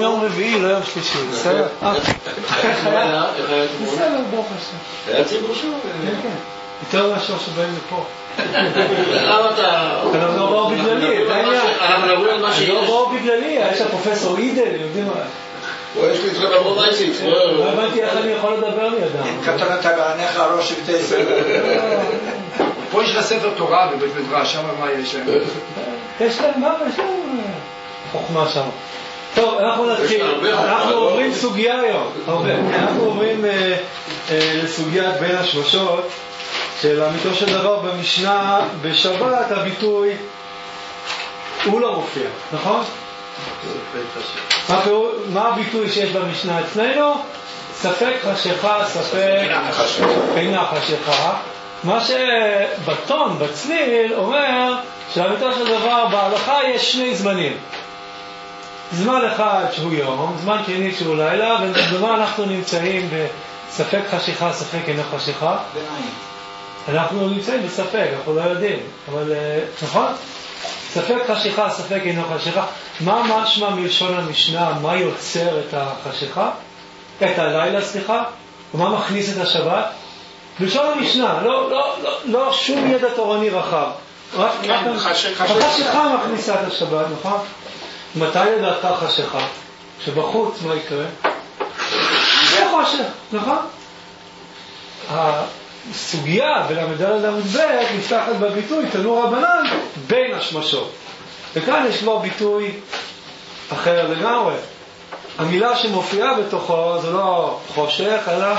יום רביעי, לא יום שלישי, בסדר? בסדר, ברוך השם. היה ציבור שם? כן. יותר מאשר שבאים לפה. למה אתה... אנחנו לא באו בגללי, אתה יודע? אנחנו מדברים על מה שיש. לא באו בגללי, יש הפרופסור אידל, יודעים מה? יש לי אתכם עבור מייסיק. לא הבנתי איך אני יכול לדבר לידם. כתוב אתה בעניך ראש שבטי ספר. פה יש לה ספר תורה בבית מדרש, שם מה יש להם? יש להם מה? יש להם חוכמה שם. טוב, אנחנו נתחיל. אנחנו עוברים סוגיה היום. אנחנו עוברים לסוגיית בין השמשות, שלאמיתו של דבר במשנה בשבת הביטוי הוא לא מופיע, נכון? מה הביטוי שיש במשנה אצלנו? ספק חשיכה, ספק אינה חשיכה. מה שבטון, בצליל, אומר שלאמיתו של דבר בהלכה יש שני זמנים. זמן אחד שהוא יום, זמן שני שהוא לילה, ובזמן אנחנו נמצאים בספק חשיכה, ספק אינה חשיכה. אנחנו נמצאים בספק, אנחנו לא יודעים, אבל נכון? ספק חשיכה, ספק אינו חשיכה. מה משמע מלשון המשנה? מה יוצר את החשיכה? את הלילה, סליחה? ומה מכניס את השבת? בלשון המשנה, לא שום ידע תורני רחב. החשיכה מכניסה את השבת, נכון? מתי לדעתך חשיכה? שבחוץ מה יקרה? זה חושך, נכון? הסוגיה ולמדל למדבק נפתחת בביטוי תנור רבנן בין השמשות, וכאן יש לו ביטוי אחר לגמרי. המילה שמופיעה בתוכו זה לא חושך אלא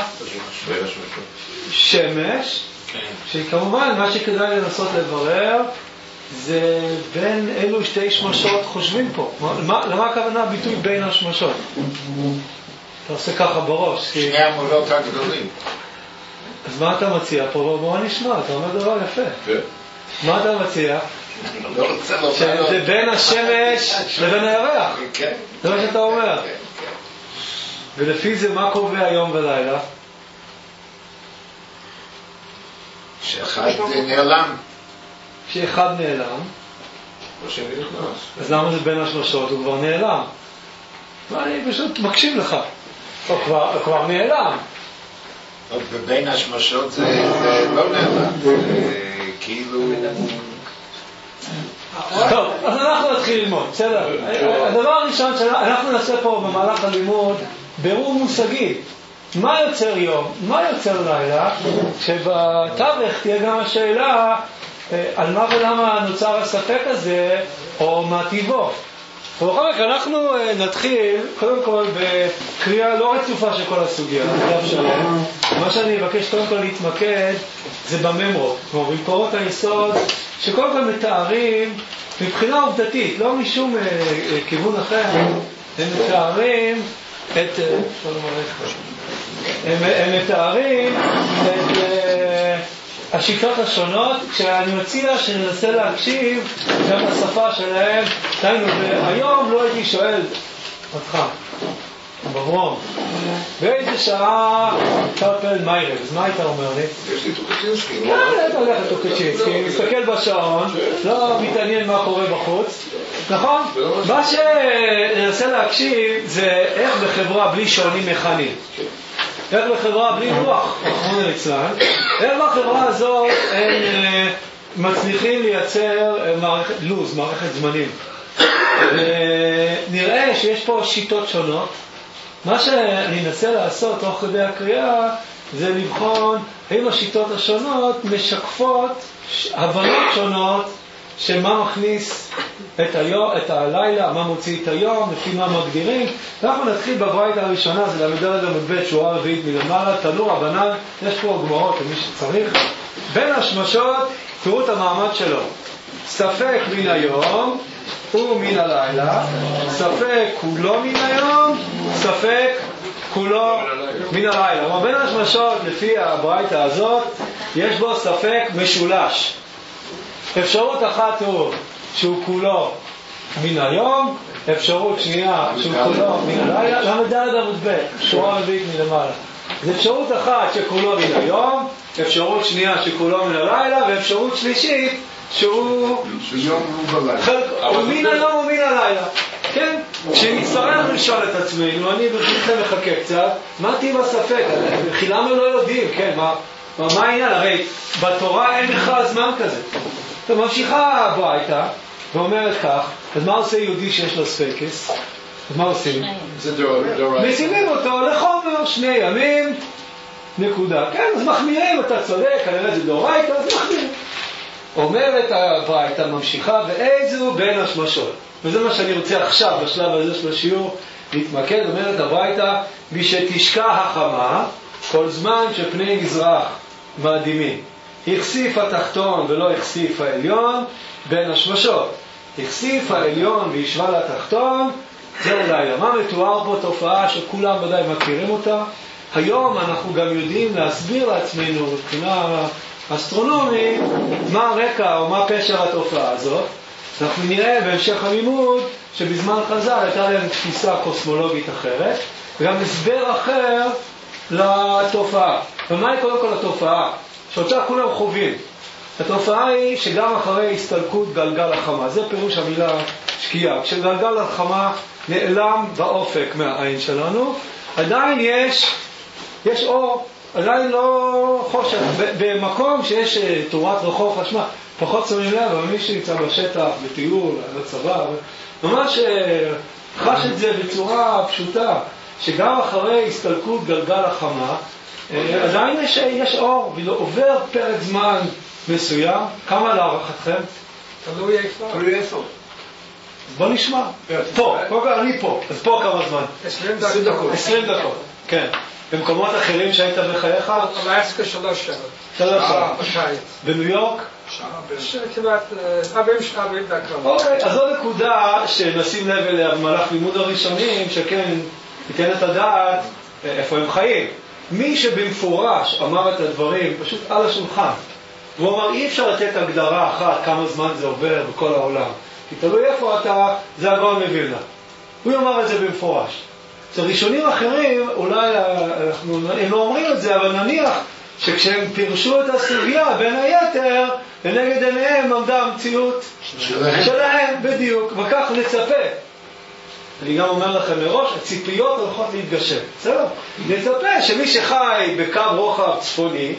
שמש, שכמובן מה שכדאי לנסות לברר זה בין אילו שתי שמשות חושבים פה. למה הכוונה ביטוי בין השמשות? אתה עושה ככה בראש שני המולות הגדולים. אז מה אתה מציע פה? בוא נשמע, אתה אומר דבר יפה. מה אתה מציע? שזה בין השמש לבין הירח. זה מה שאתה אומר. ולפי זה מה קובע יום ולילה? שאחד נעלם. שאחד נעלם. אז למה זה בין השמשות? הוא כבר נעלם. אני פשוט מקשיב לך. הוא כבר נעלם. ובין השמשות זה לא נעלם. זה כאילו... טוב, אז אנחנו נתחיל ללמוד, בסדר? הדבר הראשון שאנחנו נעשה פה במהלך הלימוד בירור מושגי. מה יוצר יום? מה יוצר לילה? שבתווך תהיה גם השאלה על מה ולמה נוצר הספק הזה או מה טיבו. ובכל מקרה אנחנו נתחיל קודם כל בקריאה לא רצופה של כל הסוגיה, דף שלם. מה שאני אבקש קודם כל להתמקד זה בממרות, כלומר במקורות היסוד שקודם כל מתארים מבחינה עובדתית, לא משום כיוון אחר, הם מתארים את השיטות השונות, כשאני מציע שננסה להקשיב גם לשפה שלהם. היום לא הייתי שואל אותך, בברום, באיזה שעה תרפל מיירב, אז מה היית אומר לי? יש לי טוקצ'ינסקי. אתה הולך לטוקצ'ינסקי, מסתכל בשעון, לא מתעניין מה קורה בחוץ, נכון? מה שננסה להקשיב זה איך בחברה בלי שעונים מכניים, איך בחברה בלי לוח, רחמנא ליצלן, איך בחברה הזאת הם מצליחים לייצר לוז, מערכת זמנים. נראה שיש פה שיטות שונות. מה שאני אנסה לעשות תוך כדי הקריאה זה לבחון האם השיטות השונות משקפות הבנות שונות של מה מכניס את הלילה, מה מוציא את היום, לפי מה מגדירים. אנחנו נתחיל בברייתא הראשונה, זה למדל למדבט, שורה רביעית מלמעלה, תנור רבנן. יש פה גמרות למי שצריך. בין השמשות, תראו את המעמד שלו. ספק מן היום ומן הלילה, ספק כולו מן היום, ספק כולו מן הלילה. כלומר, בין השמשות, לפי הברייתא הזאת, יש בו ספק משולש. אפשרות אחת הוא שהוא כולו מן היום, אפשרות שנייה שהוא כולו מן הלילה. למדל למדבט, שורה רביעית מלמעלה. זו אפשרות אחת שכולו מן היום, אפשרות שנייה שכולו מן הלילה, ואפשרות שלישית שהוא מן היום ומן הלילה. כן? כשנצטרך לשאול את עצמנו, אני ברשותכם מחכה קצת, מה טיב הספק? חילם לא יודעים, כן? מה העניין? הרי בתורה אין בכלל זמן כזה. אתה ממשיכה הביתה ואומרת כך, אז מה עושה יהודי שיש לו ספקס? אז מה עושים? זה דורייתא. משימים אותו לחומר 2 ימים, נקודה. כן, אז מחמירים, אתה צודק, כנראה זה דורייתא, אז מחמירים. אומרת הברייתא, ממשיכה, ואיזו בין השמשות. וזה מה שאני רוצה עכשיו, בשלב הזה של השיעור, להתמקד. אומרת הברייתא, בשתשקע החמה, כל זמן שפני מזרח מאדימים. החשיף התחתון ולא החשיף העליון, בין השמשות. החשיף העליון וישבה לתחתון, זהו לילה. מה מתואר פה? תופעה שכולם ודאי מכירים אותה. היום אנחנו גם יודעים להסביר לעצמנו מבחינה אסטרונומית מה הרקע או מה פשר התופעה הזאת. אנחנו נראה בהמשך הלימוד שבזמן חז"ל הייתה להם תפיסה קוסמולוגית אחרת וגם הסבר אחר לתופעה. ומה היא קודם כל התופעה? שאותה כולם חווים. התופעה היא שגם אחרי הסתלקות גלגל החמה, זה פירוש המילה שקיעה. כשגלגל החמה נעלם באופק מהעין שלנו, עדיין יש אור, עדיין לא חושך. במקום שיש תאורת רחוב חשמל, פחות שמים לב, אבל מי שנמצא בשטח, בטיול, בצבא, ממש חש את זה בצורה פשוטה, שגם אחרי הסתלקות גלגל החמה, עדיין יש אור, ועובר פרק זמן מסוים. כמה להערכתכם? תלוי איפה. בוא נשמע. פה, אני פה. אז פה כמה זמן? 20 דקות. 20 דקות, כן. במקומות אחרים שהיית בחייך? אלסקה 3 שעות. 3 שעות. בקיץ. בניו יורק? כמעט 40 דקות. אוקיי, אז זו נקודה שנשים לב אליה במהלך לימוד הראשונים, שכן ניתן את הדעת איפה הם חיים. מי שבמפורש אמר את הדברים פשוט על השולחן, והוא אמר אי אפשר לתת הגדרה אחת כמה זמן זה עובר בכל העולם, כי תלוי איפה אתה, זה הגאון מווילנה. הוא אמר את זה במפורש. אז ראשונים אחרים, אולי הם לא אומרים את זה, אבל נניח שכשהם פירשו את הסוגיה, בין היתר, לנגד עיניהם עמדה המציאות שלהם בדיוק, וכך נצפה. אני גם אומר לכם מראש, הציפיות הולכות להתגשם. בסדר? נצפה שמי שחי בקו רוחב צפוני,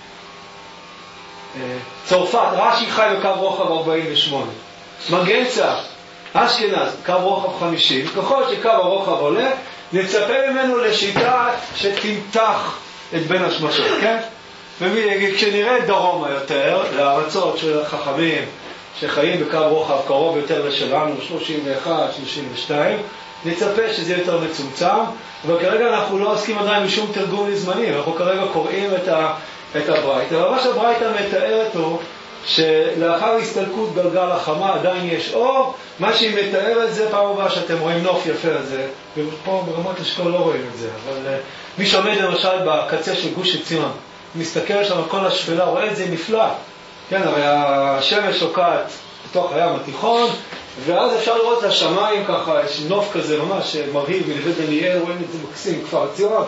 צרפת, רש"י חי בקו רוחב 48. מגנצה, אשכנז, קו רוחב 50. ככל שקו הרוחב עולה, נצפה ממנו לשיטה שתמתח את בין השמשות, כן? וכשנראה דרומה יותר, לארצות של החכמים שחיים בקו רוחב קרוב יותר לשלנו, 31, 32, נצפה שזה יותר מצומצם, אבל כרגע אנחנו לא עוסקים עדיין משום תרגום לזמנים, אנחנו כרגע קוראים את הברייתא. אבל מה שהברייתא מתארת הוא שלאחר הסתלקות גלגל החמה עדיין יש אור. מה שהיא מתארת זה פעם הבאה שאתם רואים נוף יפה הזה, ופה ברמת אשכול לא רואים את זה, אבל מי שעומד למשל בקצה של גוש עציון, מסתכל שם על כל השפלה, רואה את זה נפלא. כן, הרי השמש שוקעת בתוך הים התיכון, ואז אפשר לראות את השמיים ככה, יש נוף כזה ממש מרהיב, מלבד דניאל רואים את זה מקסים, כפר ציון,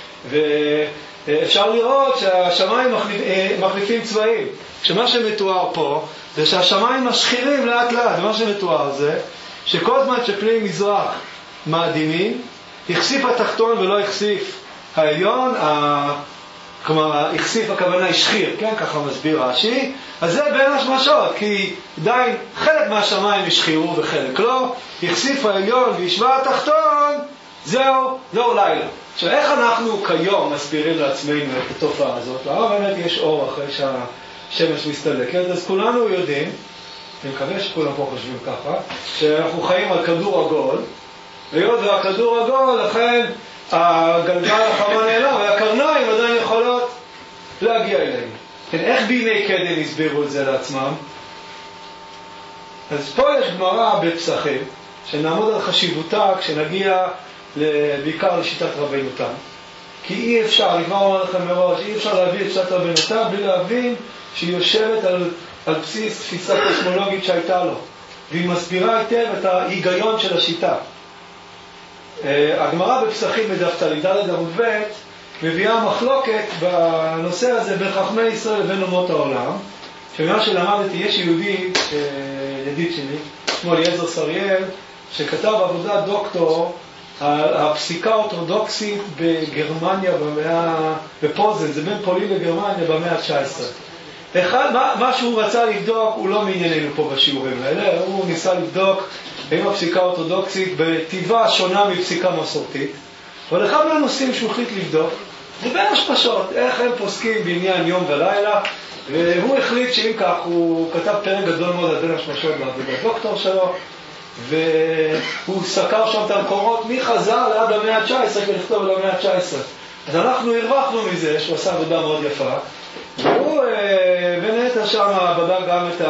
ואפשר לראות שהשמיים מחליפים צבעים. שמה שמתואר פה זה שהשמיים משחירים לאט לאט, ומה שמתואר זה שכל זמן שפני מזרח מאדימים, החשיף התחתון ולא החשיף העליון, כלומר, החשיף הכוונה השחיר, כן? ככה מסביר רש"י. אז זה בין השמשות, כי עדיין חלק מהשמיים השחירו וחלק לא. החשיף העליון וישבה התחתון, זהו לילה. עכשיו, איך אנחנו כיום מסבירים לעצמנו את התופעה הזאת? באמת יש אור אחרי שהשמש מסתלקת, אז כולנו יודעים, אני מקווה שכולם פה חושבים ככה, שאנחנו חיים על כדור עגול, והיות והכדור עגול, לכן הגלגל החמה נעלם, והקרניים עדיין יכולות להגיע אלינו. כן, איך בימי קדם הסבירו את זה לעצמם? אז פה יש גמרא בפסחים, שנעמוד על חשיבותה כשנגיע בעיקר לשיטת רבינו תם. כי אי אפשר, אני כבר אומר לכם מראש, אי אפשר להביא את שיטת רבינו תם בלי להבין שהיא יושבת על בסיס תפיסה קוסמולוגית שהייתה לו, והיא מסבירה היטב את ההיגיון של השיטה. הגמרא בפסחים בדף ד' עמוד ב' מביאה מחלוקת בנושא הזה בין חכמי ישראל לבין אומות העולם. שממה שלמדתי, יש יהודי, ידיד שלי, שמו אליעזר סריאל, שכתב עבודת דוקטור על הפסיקה האורתודוקסית בגרמניה בפוזן, זה בין פולין לגרמניה במאה ה-19. מה שהוא רצה לבדוק הוא לא מענייננו פה בשיעורים האלה, הוא ניסה לבדוק האם הפסיקה האורתודוקסית בטבעה שונה מפסיקה מסורתית, אבל אחד מהנושאים שהוא החליט לבדוק זה בין השמשות, איך הם פוסקים בעניין יום ולילה, והוא החליט שאם כך הוא כתב פרק גדול מאוד על בין השמשות בעבודת דוקטור שלו, והוא סקר שם את המקורות מחז"ל עד המאה ה-19 כדי לכתוב על המאה ה-19. אז אנחנו הרווחנו מזה שהוא עשה עבודה מאוד יפה, והוא בין היתר שם בדק גם את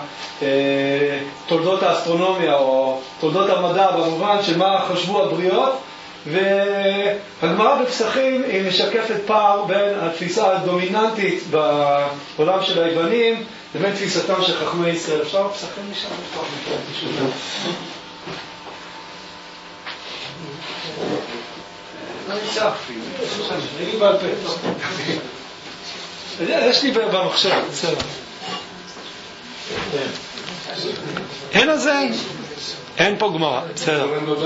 תולדות האסטרונומיה או תולדות המדע במובן של מה חשבו הבריות, והגמרא בפסחים היא משקפת פער בין התפיסה הדומיננטית בעולם של היוונים לבין תפיסתם של חכמי ישראל. אפשר פסחים משם לפתוח מכאן? לא נצא. אני בעל פה. יש לי במחשב, בסדר. אין הזה? אין פה גמרא, בסדר.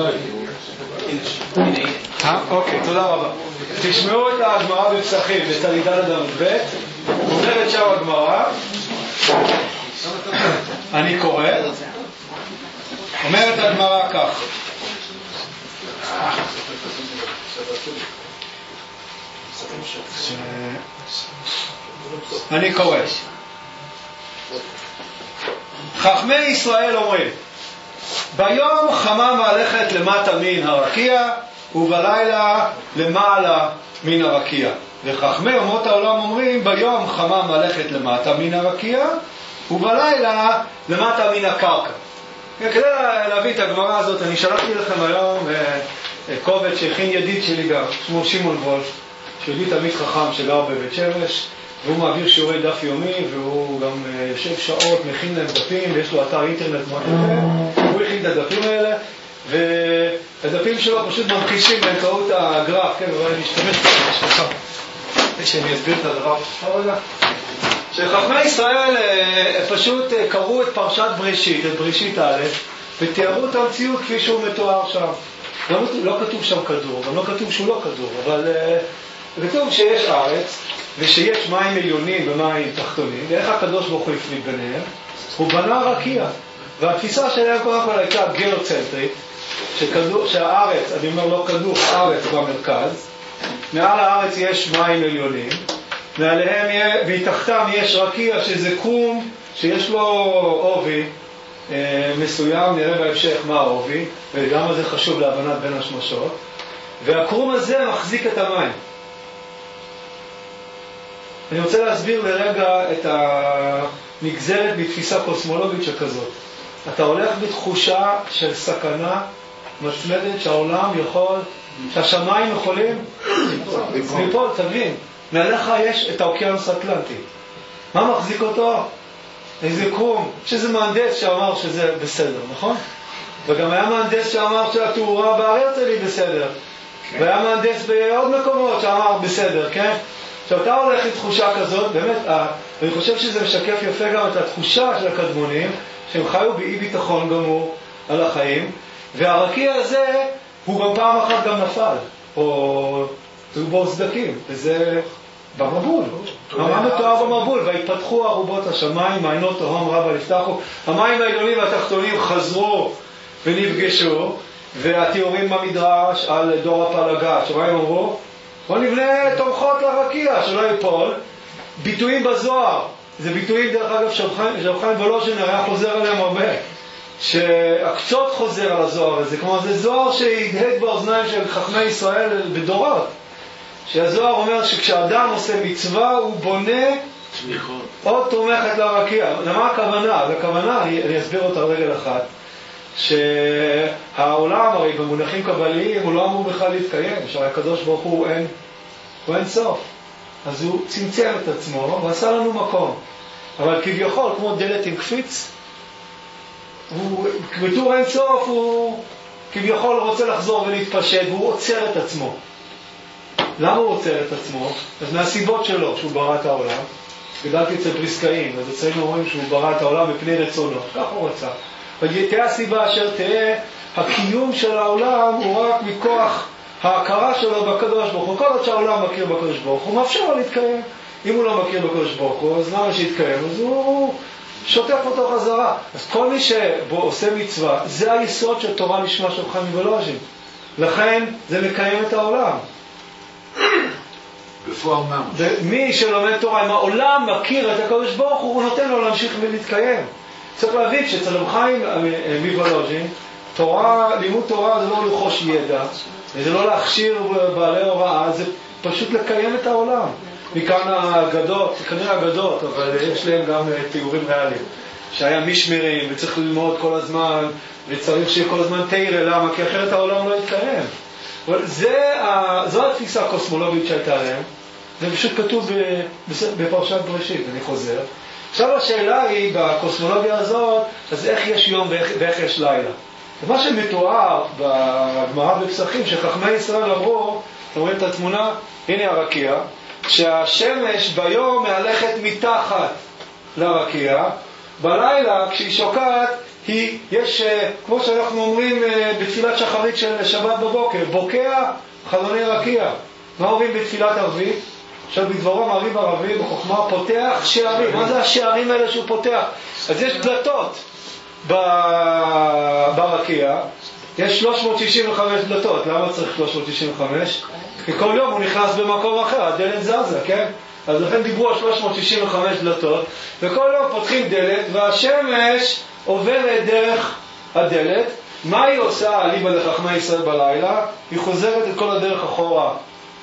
אוקיי, תודה רבה. תשמעו את הגמרא בפסחים, בצדידה לדמת ב', אומרת שם הגמרא, אני קורא, אומרת הגמרא כך, אני קורא, חכמי ישראל אומרים, ביום חמה מהלכת למטה מן הרקיע, ובלילה למעלה מן הרקיע. וחכמי אומות העולם אומרים, ביום חמה מהלכת למטה מן הרקיע, ובלילה למטה מן הקרקע. כדי להביא את הגמרא הזאת, אני שלחתי לכם היום קובץ שהכין ידיד שלי גם, שמו שמעון וולף, שהוא ידיד תמיד חכם שגר בבית שמש, והוא מעביר שיעורי דף יומי, והוא גם יושב שעות, מכין להם דפים, ויש לו אתר אינטרנט מאוד יפה. הוא הכין את הדפים האלה, והדפים שלו פשוט ממחישים באמצעות הגרף, כן, אבל אני אשתמש בשבילך, שאני אסביר את הדבר. שחכמי ישראל פשוט קראו את פרשת בראשית, את בראשית א', ותיארו את המציאות כפי שהוא מתואר שם. לא כתוב שם כדור, גם לא כתוב שהוא לא כדור, אבל כתוב שיש ארץ, ושיש מים עליונים ומים תחתונים, ואיך הקדוש ברוך הוא הפריד ביניהם? הוא בנה רקיע. והתפיסה שלהם קודם כל הייתה גיאוצנטרית, שהארץ, אני אומר לא כדור, הארץ במרכז, מעל הארץ יש מים עליונים, מעליהם מתחתם יש רקיע שזה קום, שיש לו עובי מסוים, נראה בהמשך מה העובי, ולמה זה חשוב להבנת בין השמשות, והקרום הזה מחזיק את המים. אני רוצה להסביר לרגע את הנגזרת בתפיסה קוסמולוגית שכזאת. אתה הולך בתחושה של סכנה מצמדת שהעולם יכול, שהשמיים יכולים ליפול, תבין. מעליך יש את האוקיינוס האטלנטי. מה מחזיק אותו? איזה קרום. שזה מהנדס שאמר שזה בסדר, נכון? וגם היה מהנדס שאמר שהתאורה בארץ היא בסדר. והיה מהנדס בעוד מקומות שאמר בסדר, כן? כשאתה הולך לתחושה כזאת, באמת, אני חושב שזה משקף יפה גם את התחושה של הקדמונים, שהם חיו באי ביטחון גמור על החיים, והרקיע הזה הוא גם פעם אחת גם נפל, או היו בו סדקים, וזה במבול. מה מתואר במבול? והתפתחו ארובות השמיים, מעיינות תהום רבה נפתחו, המים העליונים והתחתונים חזרו ונפגשו, והתיאורים במדרש על דור הפלגה, שמה הם אמרו? בוא נבנה תומכות לרקיע, שלא ייפול. ביטויים בזוהר, זה ביטויים דרך אגב שרחיים ולושן היה חוזר עליהם הרבה, שהקצות חוזר על הזוהר הזה, כמו זה זוהר שהדהד באוזניים של חכמי ישראל בדורות, שהזוהר אומר שכשאדם עושה מצווה הוא בונה עוד תומכת לרקיע. למה הכוונה? הכוונה, אני אסביר אותה רגל אחת, שהעולם הרי במונחים קבליים הוא לא אמור בכלל להתקיים, שהקדוש ברוך הוא אין סוף, אז הוא צמצם את עצמו ועשה לנו מקום, אבל כביכול כמו דלת עם קפיץ, בתור אין סוף הוא כביכול רוצה לחזור ולהתפשט, והוא עוצר את עצמו. למה הוא עוצר את עצמו? אז מהסיבות שלו, שהוא ברא את העולם. גדלתי אצל פריסקאים, אז אצלנו אומרים שהוא ברא את העולם מפני רצונו, כך הוא רצה. ותהיה הסיבה אשר תהיה, הקיום של העולם הוא רק מכוח ההכרה שלו בקדוש ברוך הוא. כל עוד שהעולם מכיר בקדוש ברוך הוא, מאפשר לו להתקיים. אם הוא לא מכיר בקדוש ברוך הוא, אז למה שיתקיים? אז הוא שוטף אותו חזרה. אז כל מי שעושה מצווה, זה היסוד של תורה לשמה של חיים ולוז'ין. לכן זה מקיים את העולם. בפועל ממש. מי שלומד תורה, אם העולם מכיר את הקדוש ברוך הוא, הוא נותן לו להמשיך ולהתקיים. צריך להבין שאצל רב חיים מוולוז'ין, לימוד תורה זה לא לרכוש ידע, זה לא להכשיר בעלי הוראה, זה פשוט לקיים את העולם. מכאן האגדות, כנראה אגדות, אבל יש להם גם תיאורים ריאליים. שהיה משמרים וצריך ללמוד כל הזמן, ופצריך שיהיה כל הזמן תירה, למה? כי אחרת העולם לא יתקיים. אבל זו התפיסה הקוסמולוגית שהייתה להם, זה פשוט כתוב בפרשת בראשית, אני חוזר. עכשיו השאלה היא, בקוסמולוגיה הזאת, אז איך יש יום ואיך יש לילה? מה שמתואר בגמרא בפסחים, שחכמי ישראל אמרו, אתם רואים את התמונה? הנה הרקיע, שהשמש ביום מהלכת מתחת לרקיע, בלילה כשהיא שוקעת, יש, כמו שאנחנו אומרים בתפילת שחרית של שבת בבוקר, בוקע חלוני רקיע. מה אומרים בתפילת ערבית? עכשיו בדברו מעריב ערבי בחוכמה פותח שערים. מה זה השערים האלה שהוא פותח? אז יש דלתות ברקיע, יש 365 דלתות. למה צריך 365? כי כל יום הוא נכנס במקום אחר, הדלת זזה, כן? אז לכן דיברו על 365 דלתות, וכל יום פותחים דלת והשמש עוברת דרך הדלת. מה היא עושה אליבא לחכמי ישראל בלילה? היא חוזרת את כל הדרך אחורה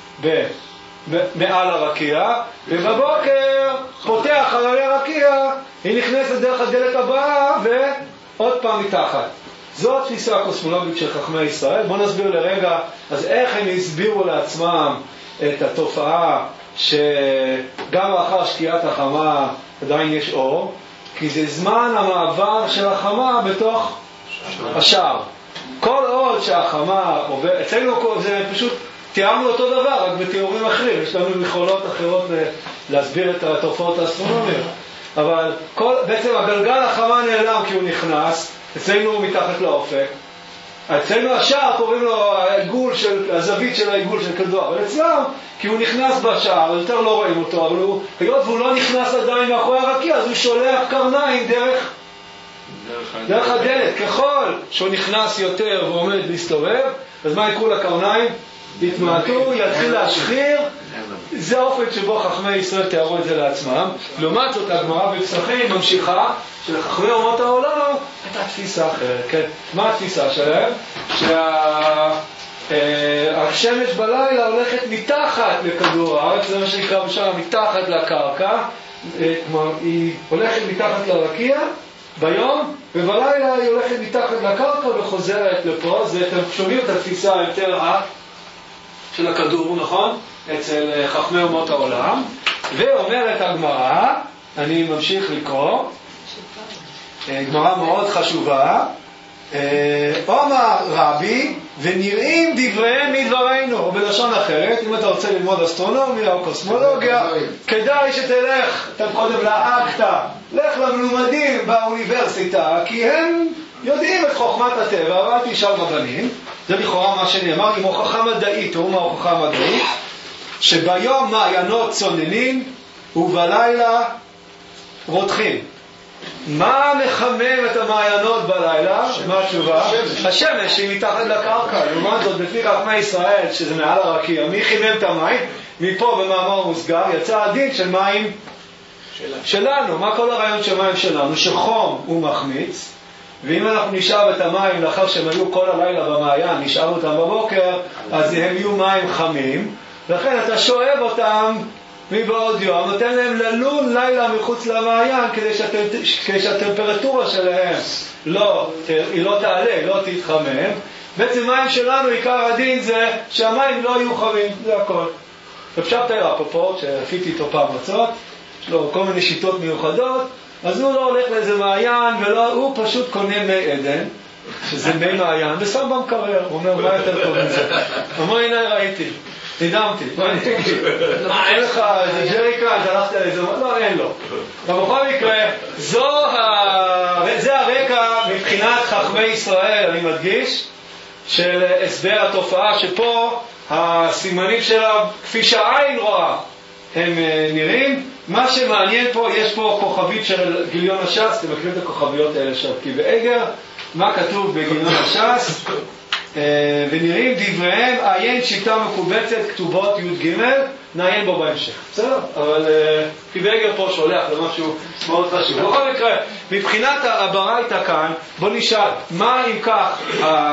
מעל הרקיע, ובבוקר פותח חלוני הרקיע, היא נכנסת דרך הדלת הבאה ועוד פעם מתחת. זו התפיסה הקוסמולוגית של חכמי ישראל. בואו נסביר לרגע, אז איך הם הסבירו לעצמם את התופעה שגם לאחר שקיעת החמה עדיין יש אור, כי זה זמן המעבר של החמה בתוך השער. כל עוד שהחמה עובר, אצלנו זה פשוט תיארנו אותו דבר, רק בתיאורים אחרים, יש לנו יכולות אחרות להסביר את התופעות האסטרונומיות. אבל בעצם הגלגל החמה נעלם כי הוא נכנס, אצלנו הוא מתחת לאופק. אצלנו השער קוראים לו הזווית של העיגול של כדור, אבל אצלם, כי הוא נכנס בשער, יותר לא רואים אותו, אבל היות והוא לא נכנס עדיין מאחורי הרקיע, אז הוא שולח קרניים דרך הדלת. ככל שהוא נכנס יותר ועומד להסתובב, אז מה יקרו לקרניים? יתמעטו, יתחיל להשחיר. זה האופן שבו חכמי ישראל תיארו את זה לעצמם. לעומת זאת, הגמרא בפסחים ממשיכה שלחכמי אומות העולם הייתה תפיסה אחרת. כן? מה התפיסה שלהם? שהשמש בלילה הולכת מתחת לכדור הארץ, זה מה שנקרא בשעה מתחת לקרקע, כלומר היא הולכת מתחת לרקיע ביום, ובלילה היא הולכת מתחת לקרקע וחוזרת לפה. זה אתם שומעים את התפיסה היותר של הכדור, נכון? אצל חכמי אומות העולם. ואומרת הגמרא, אני ממשיך לקרוא, גמרא מאוד חשובה, אומר רבי, ונראים דבריהם מדברינו, או בלשון אחרת, אם אתה רוצה ללמוד אסטרונומיה או קוסמולוגיה, כדאי שתלך, אתה קודם לאקטה, לך למלומדים באוניברסיטה, כי הם יודעים את חוכמת הטבע, ואל תשאל רבנים. זה לכאורה מה שנאמר, עם הוכחה מדעית, או מה הוכחה מדעית, שביום מעיינות צוננים ובלילה רותחים. מה מחמם את המעיינות בלילה? מה התשובה? השמש היא מתחת לקרקע. לעומת זאת, לפי חכמי ישראל, שזה מעל הרקיע, מי חימם את המים? מפה במאמר מוסגר יצא הדין של מים שלנו. מה כל הרעיון של מים שלנו? שחום הוא מחמיץ, ואם אנחנו נשאר את המים לאחר שהם היו כל הלילה במעיין, נשאר אותם בבוקר, אז הם יהיו מים חמים, לכן אתה שואב אותם מבעוד יום, נותן להם ללון לילה מחוץ למעיין, כדי שהטמפרטורה שלהם היא לא תעלה, לא תתחמם. בעצם מים שלנו, עיקר הדין זה שהמים לא יהיו חמים, זה הכל. אפשר תאר הפופורט, שעשיתי איתו פעם מצות, יש לו כל מיני שיטות מיוחדות, אז הוא לא הולך לאיזה מעיין, הוא פשוט קונה מי עדן, שזה מי מעיין, ושם במקרר. הוא אומר, מה יותר טוב מזה? אומר, הנה ראיתי. נדמתי, מה אני אגיד? אין לך איזה ג'ריקה, אז הלכתי על איזה... לא, אין לו. ובכל מקרה, זה הרקע מבחינת חכמי ישראל, אני מדגיש, של הסבר התופעה, שפה הסימנים שלה, כפי שהעין רואה, הם נראים. מה שמעניין פה, יש פה כוכבית של גיליון הש"ס, אתם מכירים את הכוכביות האלה של כי באגר, מה כתוב בגיליון הש"ס? ונראים דבריהם, עיין שיטה מקובצת, כתובות י' ג', נעיין בו בהמשך. בסדר? אבל כי באגר פה שולח למשהו מאוד חשוב. בכל מקרה, מבחינת הברייתא כאן, בוא נשאל, מה אם כך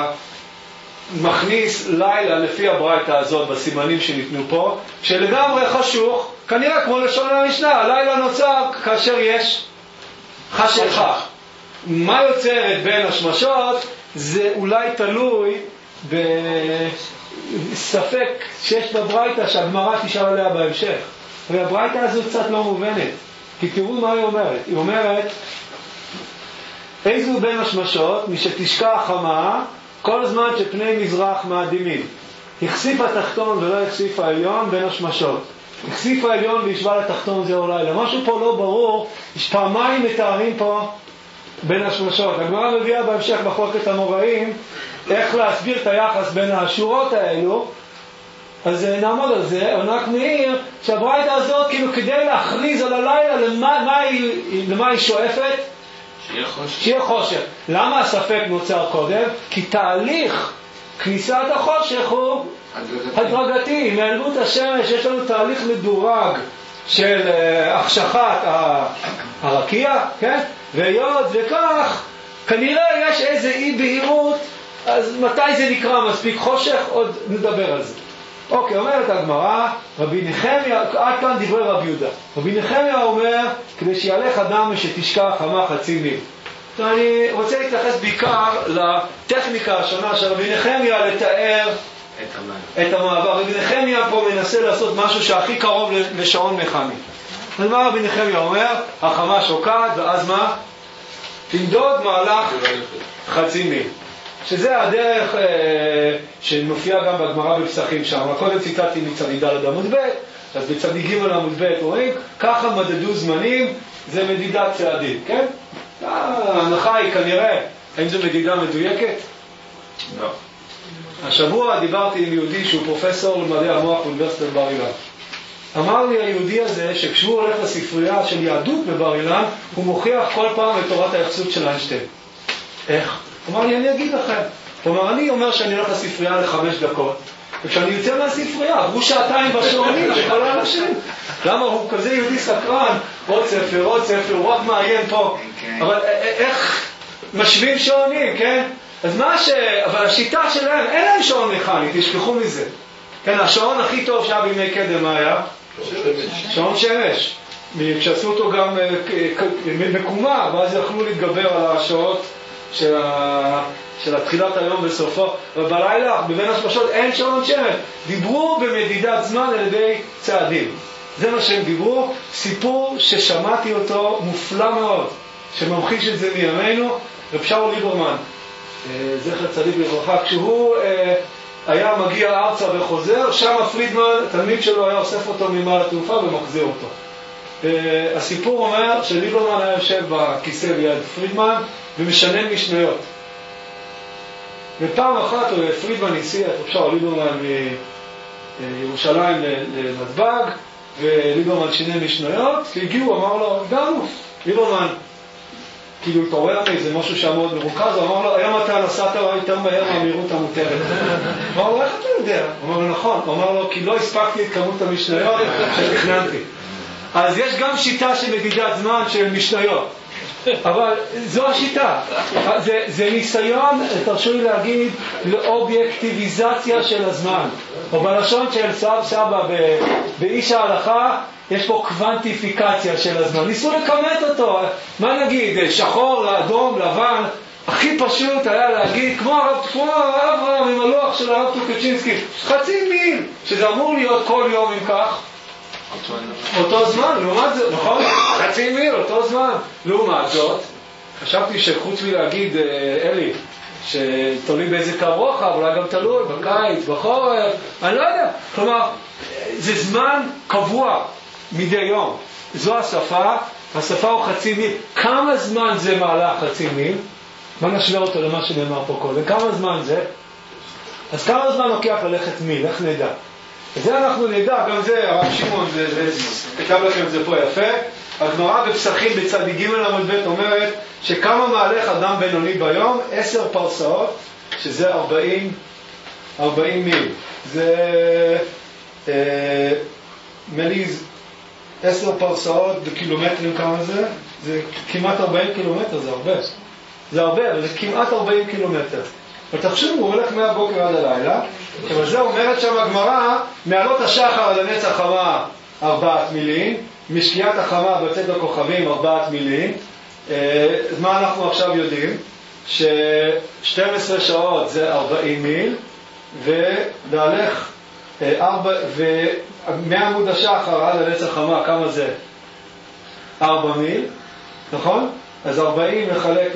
מכניס לילה לפי הברייתא הזאת בסימנים שניתנו פה, שלגמרי חשוך, כנראה כמו לשון המשנה, הלילה נוצר כאשר יש חשיכה. מה יוצרת בין השמשות? זה אולי תלוי בספק שיש בברייתא שהגמרא תשאל עליה בהמשך. והברייתא הזו קצת לא מובנת, כי תראו מה היא אומרת. היא אומרת, איזו בין השמשות משתשקע החמה כל זמן שפני מזרח מאדימים. החשיף התחתון ולא החשיף העליון בין השמשות. החשיף העליון וישבה לתחתון זה לילה. משהו פה לא ברור, יש פעמיים מתארים פה בין השמשות. הגמרא מביאה בהמשך בחלוקת המוראים איך להסביר את היחס בין השורות האלו, אז נעמוד על זה. אני רק מעיר שהברייתא הזאת כאילו כדי להכריז על הלילה למה היא שואפת? שיהיה חושך. למה הספק נוצר קודם? כי תהליך כניסת החושך הוא הדרגתי. מעלמות השמש יש לנו תהליך מדורג של החשכת הרקיע, כן? והיות וכך כנראה יש איזה אי בהירות, אז מתי זה נקרא מספיק חושך? עוד נדבר על זה. אוקיי, אומרת הגמרא, רבי נחמיה, עד כאן דברי רבי יהודה. רבי נחמיה אומר, כדי שיהלך אדם שתשקע חמה חצי מיל. אני רוצה להתייחס בעיקר לטכניקה השונה של רבי נחמיה לתאר את המעבר. רבי נחמיה פה מנסה לעשות משהו שהכי קרוב לשעון מכני. אז מה רבי נחמיה אומר? החמה שוקעת, ואז מה? תמדוד מהלך חצי מיל. שזה הדרך שמופיע גם בגמרא בפסחים שם. קודם ציטטתי מצד ד' עמוד ב', אז בצד ג' עמוד ב' רואים, ככה מדדו זמנים, זה מדידת צעדים, כן? ההנחה היא כנראה, האם זו מדידה מדויקת? לא. השבוע דיברתי עם יהודי שהוא פרופסור למדעי המוח באוניברסיטת בר אילן. אמר לי היהודי הזה שכשהוא הולך לספרייה של יהדות בבר אילן, הוא מוכיח כל פעם את תורת היחסות של איינשטיין. איך? אמר לי, אני אגיד לכם. כלומר, אני אומר שאני הולך לספרייה ל5 דקות, וכשאני יוצא מהספרייה, עברו 2 בשעונים של כל האנשים. למה הוא כזה יהודי סקרן? עוד ספר, הוא רק מעיין פה. אבל איך משווים שעונים, כן? אז אבל השיטה שלהם, אין להם שעון מכני, תשכחו מזה. כן, השעון הכי טוב שהיה בימי קדם, מה היה? שעון שמש. כשעשו אותו גם מקומה, ואז יכלו להתגבר על השעות של התחילת היום בסופו. ובלילה, בבין השמשות, אין שעון שמש. דיברו במדידת זמן על ידי צעדים. זה מה שהם דיברו. סיפור ששמעתי אותו מופלא מאוד, שממחיש את זה מימינו, רב שאול ליברמן, זכר צדיק לברכה, כשהוא היה מגיע ארצה וחוזר, שם פרידמן, תלמיד שלו, היה אוסף אותו ממעל התעופה ומחזיר אותו. הסיפור אומר שליברמן היה יושב בכיסא ליד פרידמן ומשנן משניות. ופעם אחת פרידמן הסיע את רב שאול ליברמן מירושלים לנתב"ג, וליברמן שינן משניות, והגיעו, אמר לו, גאנו, ליברמן כאילו התעורר מאיזה משהו שהיה מאוד מרוכז, הוא אמר לו, היום אתה נסעת יותר מהר מהמהירות המותרת. הוא אמר לו, איך אתה יודע? הוא אמר לו, נכון. הוא אמר לו, כי לא הספקתי את כמות המשניות שתכננתי. אז יש גם שיטה של מדידת זמן של משניות. אבל זו השיטה. זה ניסיון, תרשו לי להגיד, לאובייקטיביזציה של הזמן. או בלשון של סבא באיש ההלכה, יש פה קוונטיפיקציה של הזמן. ניסו לכמת אותו. מה נגיד? שחור, לאדום, לבן. הכי פשוט היה להגיד, כמו אברהם עם הלוח של הרב טוקצ'ינסקי, חצי מיל, שזה אמור להיות כל יום אם כך. אותו זמן, לעומת זאת, נכון? חצי מיל, אותו זמן. לעומת זאת, חשבתי שחוץ מלהגיד, אלי, שתלוי באיזה קו רוחב, אולי גם תלוי בקיץ, בחורף, אני לא יודע. כלומר, זה זמן קבוע מדי יום. זו השפה, השפה הוא חצי מיל. כמה זמן זה מהלך חצי מיל? מה נשווה אותו למה שנאמר פה קודם? כמה זמן זה? אז כמה זמן לוקח ללכת מיל? איך נדע? זה אנחנו נדע, גם זה, הרב שמעון, כתב לכם את זה פה יפה. הגמרא בפסחים בצד ג' עמוד ב' אומרת שכמה מהלך אדם בינוני ביום? 10 פרסאות, שזה 40 מיל. זה מליז 10 פרסאות בקילומטרים, כמה זה? זה כמעט 40 קילומטר, זה הרבה. זה הרבה, אבל זה כמעט 40 קילומטר. ותחשבו, הוא הולך מהבוקר עד הלילה, אבל זה אומרת שם הגמרא, מעלות השחר עד הנץ החמה 4 מילים, משקיעת החמה בצאת הכוכבים 4 מילים. אז מה אנחנו עכשיו יודעים? ש12 שעות זה 40 מיל, ולהלך ומעמוד השחר עד הנץ החמה, כמה זה? 4 מיל, נכון? אז 40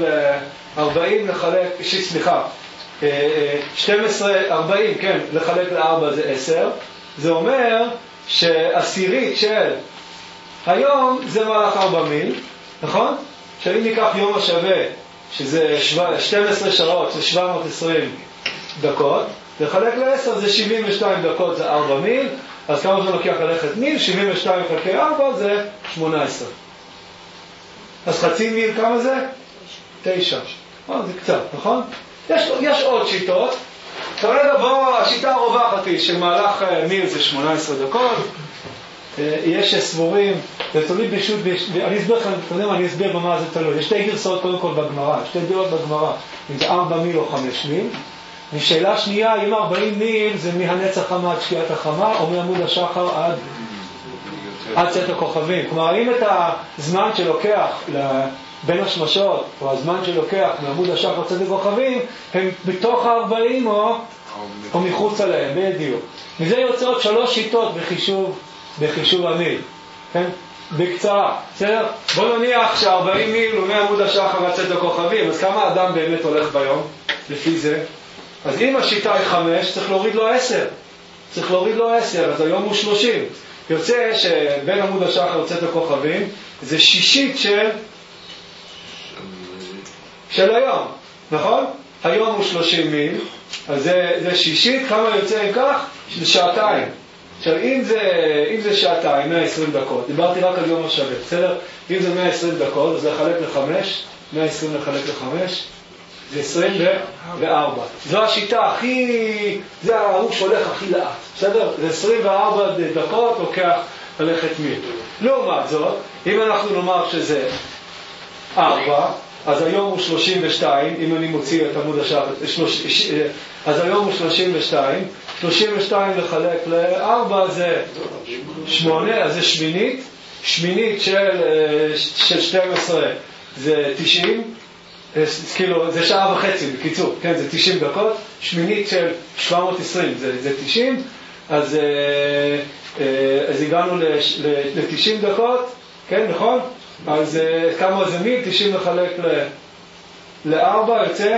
לחלק ל-4 זה 10. זה אומר שעשירית של היום זה מהלך 4 מיל, נכון? שאם ניקח יום השווה, שזה 12 שעות, זה 720 דקות, לחלק ל-10 זה 72 דקות, זה 4 מיל, אז כמה זמן לוקח ללכת מיל? 72 חלקי 4 זה 18. אז חצי מיל כמה זה? 9. זה קצת, נכון? יש עוד שיטות. כרגע בוא, השיטה הרווחת היא שמהלך מיל זה 18 דקות. יש סבורים, זה תלוי בשו"ת, אני אסביר לכם, אתם יודעים, אני אסביר במה זה תלוי. יש 2 גרסאות קודם כל בגמרא, 2 דעות בגמרא, אם זה 4 מיל או 5 מיל. ושאלה שנייה, אם 40 מיל זה מהנץ החמה עד שקיעת החמה, או מעמוד השחר עד צאת הכוכבים. כלומר, האם את הזמן שלוקח בין השמשות, או הזמן שלוקח מעמוד השחר עד צאת הכוכבים, הם בתוך ה-40 או מחוץ עליהם, בדיוק. מזה יוצאות 3 שיטות בחישוב המיל. כן? בקצרה, בסדר? בוא נניח ש40 מיל הוא מעמוד השחר עד צאת הכוכבים, אז כמה אדם באמת הולך ביום לפי זה? אז אם השיטה היא 5, צריך להוריד לו 10. אז היום הוא 30. יוצא שבין עמוד השחר יוצאת הכוכבים זה שישית של היום, נכון? היום הוא 30 מיל, אז זה שישית. כמה יוצא אם כך? של שעתיים. עכשיו אם זה שעתיים, 120 דקות, דיברתי רק על יום השווה, בסדר? אם זה 120 דקות, אז לחלק ל-5, 120 לחלק ל-5 זה 24. זו השיטה זה ההוא שהולך הכי לאט, בסדר? זה 24 דקות לוקח ללכת מיל. לעומת זאת, אם אנחנו נאמר שזה 4, אז היום הוא 32, אם אני מוציא את עמוד השחר, אז היום הוא 32, 32 לחלק ל-4 זה 8, אז זה שמינית של 12 זה 90, כאילו זה שעה וחצי בקיצור, כן, זה 90 דקות, שמינית של 720 זה 90, אז הגענו ל-90 דקות, כן, נכון? אז כמה זה מיל? 90 לחלק ל-4 יוצא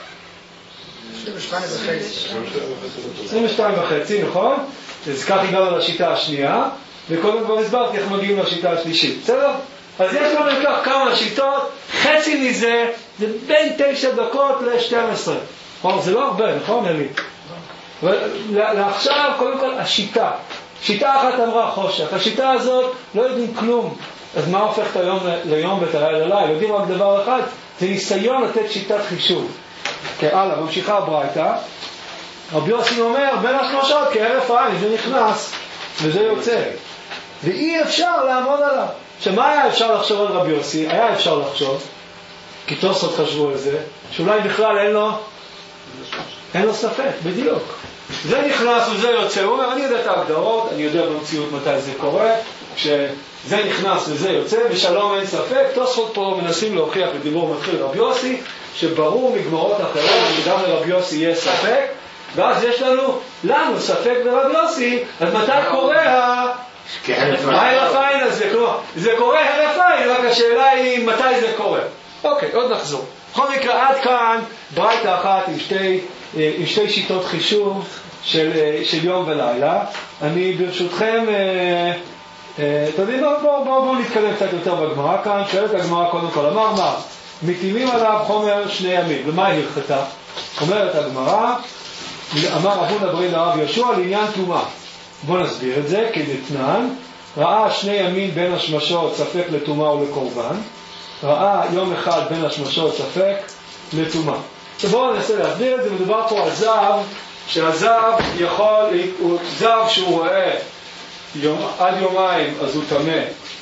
22 וחצי, נכון? אז כך הגענו לשיטה השנייה, וקודם כבר הסברתי איך מגיעים לשיטה השלישית, בסדר? אז יש לנו לכך כמה שיטות, חצי מזה זה בין 9 דקות ל-12. זה לא הרבה, נכון אלי? לעכשיו קודם כל השיטה. שיטה אחת אמרה חושך, השיטה הזאת לא יודעים כלום. אז מה הופך את היום ליום ואת הלילה ללילה? יודעים רק דבר אחד, זה ניסיון לתת שיטת חישוב. הלאה, ממשיכה הברייתא. רבי יוסי אומר, בין השלושות כהרף עין, זה נכנס וזה יוצא. ואי אפשר לעמוד עליו. שמה היה אפשר לחשוב על רבי יוסי? היה אפשר לחשוב, כי תוספות חשבו על זה, שאולי בכלל אין לו ספק, בדיוק. זה נכנס וזה יוצא. הוא אומר, אני יודע את ההגדרות, אני יודע במציאות מתי זה קורה, כשזה נכנס וזה יוצא, ושלום אין ספק. תוספות פה מנסים להוכיח בדיבור מתחיל רבי יוסי, שברור מגמרות אחרות שגם לרבי יוסי יש ספק, ואז יש לנו ספק ברבי יוסי, אז מתי קורה ההרף עין הזה? כלומר, זה קורה הרף עין, רק השאלה היא מתי זה קורה. אוקיי, עוד נחזור. בכל מקרה, עד כאן ברייתא אחת עם שתי שיטות חישוב של יום ולילה. אני ברשותכם, אתם יודעים, בואו נתקדם קצת יותר בגמרא כאן. שואלת הגמרא קודם כל, אמר מטילים עליו חומר 2 ימים, ומה היא הלכתה? אומרת הגמרא, אמר רב הונא ברי לרב יהושע לעניין טומאה. בואו נסביר את זה כדתנן. ראה 2 ימים בין השמשות ספק לטומאה ולקורבן, ראה יום אחד בין השמשות ספק לטומאה. בואו ננסה להסביר את זה. מדובר פה על זב, שהזב יכול, הוא זב שהוא רואה עד יומיים אז הוא טמא,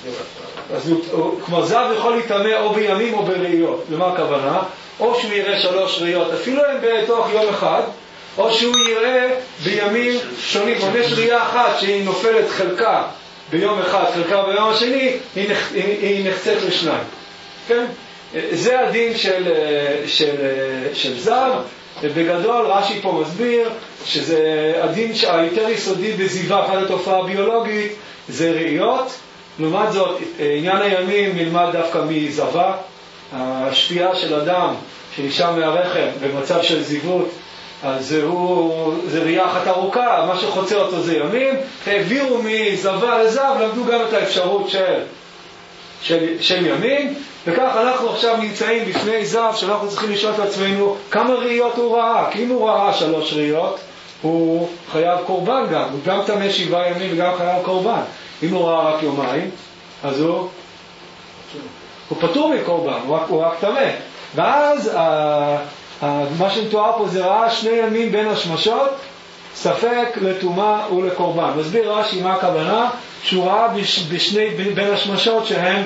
כלומר זב יכול להיטמא או בימים או בראיות. למה הכוונה? או שהוא יראה 3 ראיות אפילו הם בתוך יום אחד, או שהוא יראה בימים שונים. יש ראייה אחת שהיא נופלת חלקה ביום אחד, חלקה ביום השני, היא נחצית ל2. כן? זה הדין של זב. ובגדול רש"י פה מסביר שזה הדין היותר יסודי בזיווה, אחת התופעה הביולוגית זה ראיות. לעומת זאת עניין הימים נלמד דווקא מזווה. השפיעה של אדם שנשאר מהרחם במצב של זיוות, אז זה ראייה אחת ארוכה, מה שחוצה אותו זה ימים. העבירו מזווה לזב, למדו גם את האפשרות של ימים, וכך אנחנו עכשיו נמצאים בפני זב שאנחנו צריכים לשאול את עצמנו כמה ראיות הוא ראה. כי אם הוא ראה 3 ראיות הוא חייב קורבן, גם הוא גם טמא 7 ימים וגם חייב קורבן. אם הוא ראה רק יומיים אז הוא פטור מקורבן, הוא רק טמא. ואז מה שמתואר פה זה ראה 2 ימים בין השמשות ספק לטומאה ולקורבן. מסביר רש"י מה הכוונה, שהוא ראה בין השמשות שהם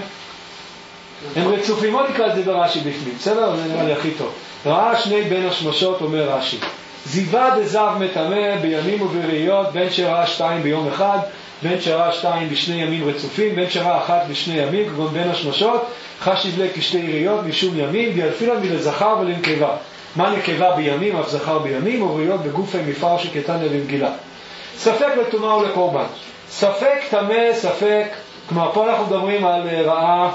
רצופים. עוד נקרא את זה ברש"י בפנים, בסדר? זה נראה לי הכי טוב. ראה 2 בין השמשות, אומר רש"י, זיווה דזב מטמא בימים ובראיות, בין שראה 2 ביום אחד, בין שראה 2 ב2 ימים רצופים, בין שראה 1 ב2 ימים, כגון בין השמשות, חשיב לה כ2 ראיות משום ימים, ויאלפילן מלזכר ולנקבה. מה נקבה בימים, אף זכר בימים, וראיות בגופי מפרש כתניא במגילה. ספק לטומאה ולקורבן. ספק טמא, ספק, כלומר פה אנחנו מדברים על ראה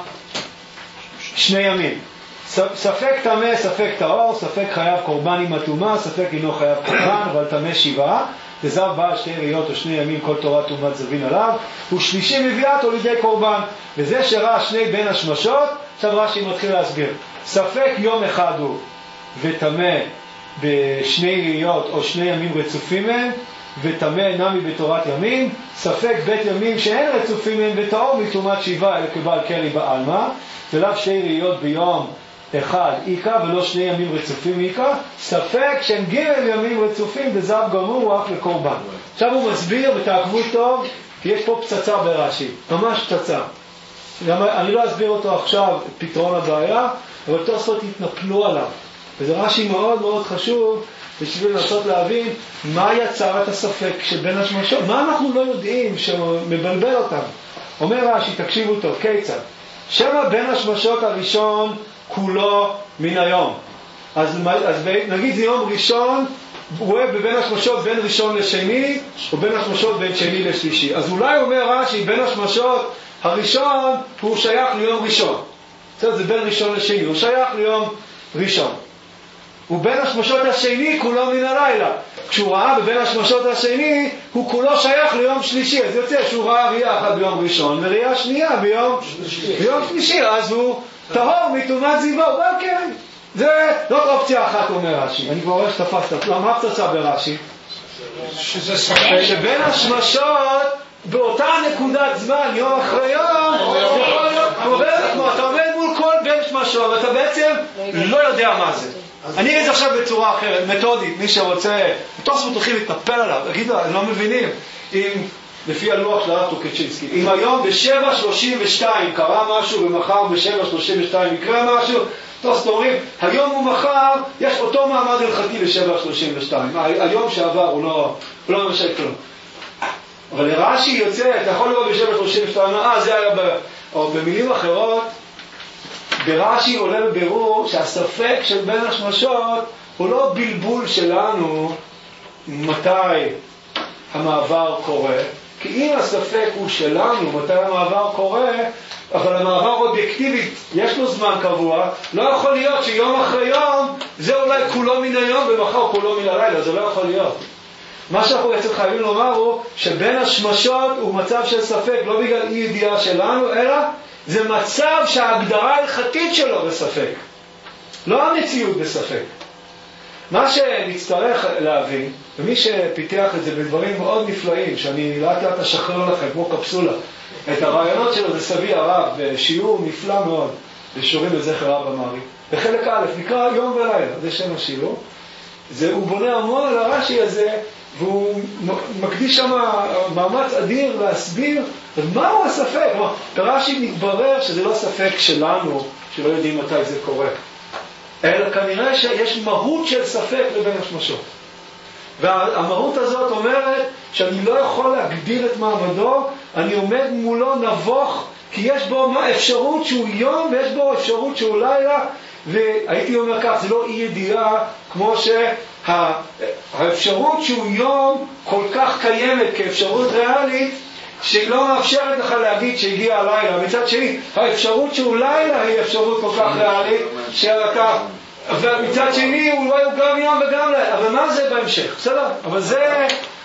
2 ימים. ספק טמא, ספק טהור, ספק חייב קורבן עם הטומאה, ספק אינו חייב קורבן, אבל טמא 7. וזב בעל 2 ראיות או 2 ימים כל תורה טומאת זבין עליו, ושלישי מביאתו לידי קורבן. וזה שראה 2 בין השמשות, עכשיו רש"י מתחיל להסביר. ספק יום אחד הוא וטמא ב2 ראיות או 2 ימים רצופים מהם, וטמא נמי בתורת ימים. ספק בית ימים שאין רצופים מהם וטהור מטומאת 7 אלא כבעל קרי בעלמא, ולאו 2 ראיות ביום אחד איקה ולא 2 ימים רצופים איקה. ספק שהם ג' ימים רצופים בזב גמור הוא אף לקורבן. עכשיו הוא מסביר, ותעקבו טוב, כי יש פה פצצה ברש"י, ממש פצצה. אני לא אסביר אותו עכשיו פתרון הבעיה, אבל תוספות יתנפלו עליו, וזה רש"י מאוד מאוד חשוב בשביל לנסות להבין מה יצר את הספק שבין השמשות, מה אנחנו לא יודעים שמבלבל אותם. אומר רש"י, תקשיבו טוב, כיצד? שמה בין השמשות הראשון כולו מן היום. אז נגיד זה יום ראשון, הוא רואה בבין השמשות בין ראשון לשני, או בין השמשות בין שני לשלישי. אז אולי אומר רש"י, בין השמשות הראשון הוא שייך ליום ראשון. זה בין ראשון לשני, הוא שייך ליום ראשון. ובין השמשות השני כולו מן הלילה. כשהוא ראה בבין השמשות השני, הוא כולו שייך ליום שלישי. אז יוצא שהוא ראה ראייה אחת ביום ראשון, וראייה שנייה ביום שלישי. אז הוא טהור מטומאת זיווה. כן, זה לא אופציה אחת, אומר רש"י. אני כבר רואה שתפסת. מה פצצה ברש"י? שבין השמשות, באותה נקודת זמן, יום אחרי יום, אתה עומד מול כל בין שמשות, ואתה בעצם לא יודע מה זה. אני אגיד את זה עכשיו בצורה אחרת, מתודית, מי שרוצה, תוספות הולכים להתנפל עליו, תגיד לו, הם לא מבינים, אם, לפי הלוח של הרב טוקצ'ינסקי, אם היום ב-7:32 קרה משהו ומחר ב-7:32 יקרה משהו, תוספות אומרים, היום ומחר יש אותו מעמד הלכתי ב-7:32, היום שעבר הוא לא משל כלום. אבל לרש"י יוצא, אתה יכול לראות ב-7:32, זה היה או במילים אחרות, ברש"י עולה בבירור שהספק של בין השמשות הוא לא בלבול שלנו מתי המעבר קורה, כי אם הספק הוא שלנו, מתי המעבר קורה, אבל המעבר אובייקטיבית, יש לו זמן קבוע, לא יכול להיות שיום אחרי יום, זה אולי כולו מן היום ומחר כולו מן הלילה, זה לא יכול להיות. מה שאנחנו בעצם חייבים לומר הוא, שבין השמשות הוא מצב של ספק, לא בגלל אי ידיעה שלנו, אלא זה מצב שההגדרה ההלכתית שלו בספק. לא המציאות בספק. מה שנצטרך להבין, ומי שפיתח את זה בדברים מאוד נפלאים, שאני לאט לאט אשחרר לכם, כמו קפסולה, את הרעיונות שלו זה סבי הרב, בשיעור נפלא מאוד, בשיעורים לזכר רב אמרי. בחלק א', נקרא יום ולילה, זה שם השיעור. הוא בונה המון על הרש"י הזה, והוא מקדיש שם מאמץ אדיר להסביר מהו הספק. ברש"י מתברר שזה לא ספק שלנו, שלא יודעים מתי זה קורה. אלא כנראה שיש מהות של ספק לבין השמשות. והמהות הזאת אומרת שאני לא יכול להגדיר את מעמדו, אני עומד מולו נבוך, כי יש בו אפשרות שהוא יום ויש בו אפשרות שהוא לילה, והייתי אומר כך, זה לא אי ידיעה, כמו שהאפשרות שהוא יום כל כך קיימת כאפשרות ריאלית, שהיא לא מאפשרת לך להגיד שהגיע הלילה. מצד שני, האפשרות שהוא לילה היא אפשרות כל כך ריאלית, שאתה... ומצד שני הוא לא גם יום וגם לילה. אבל מה זה בהמשך? בסדר? אבל זה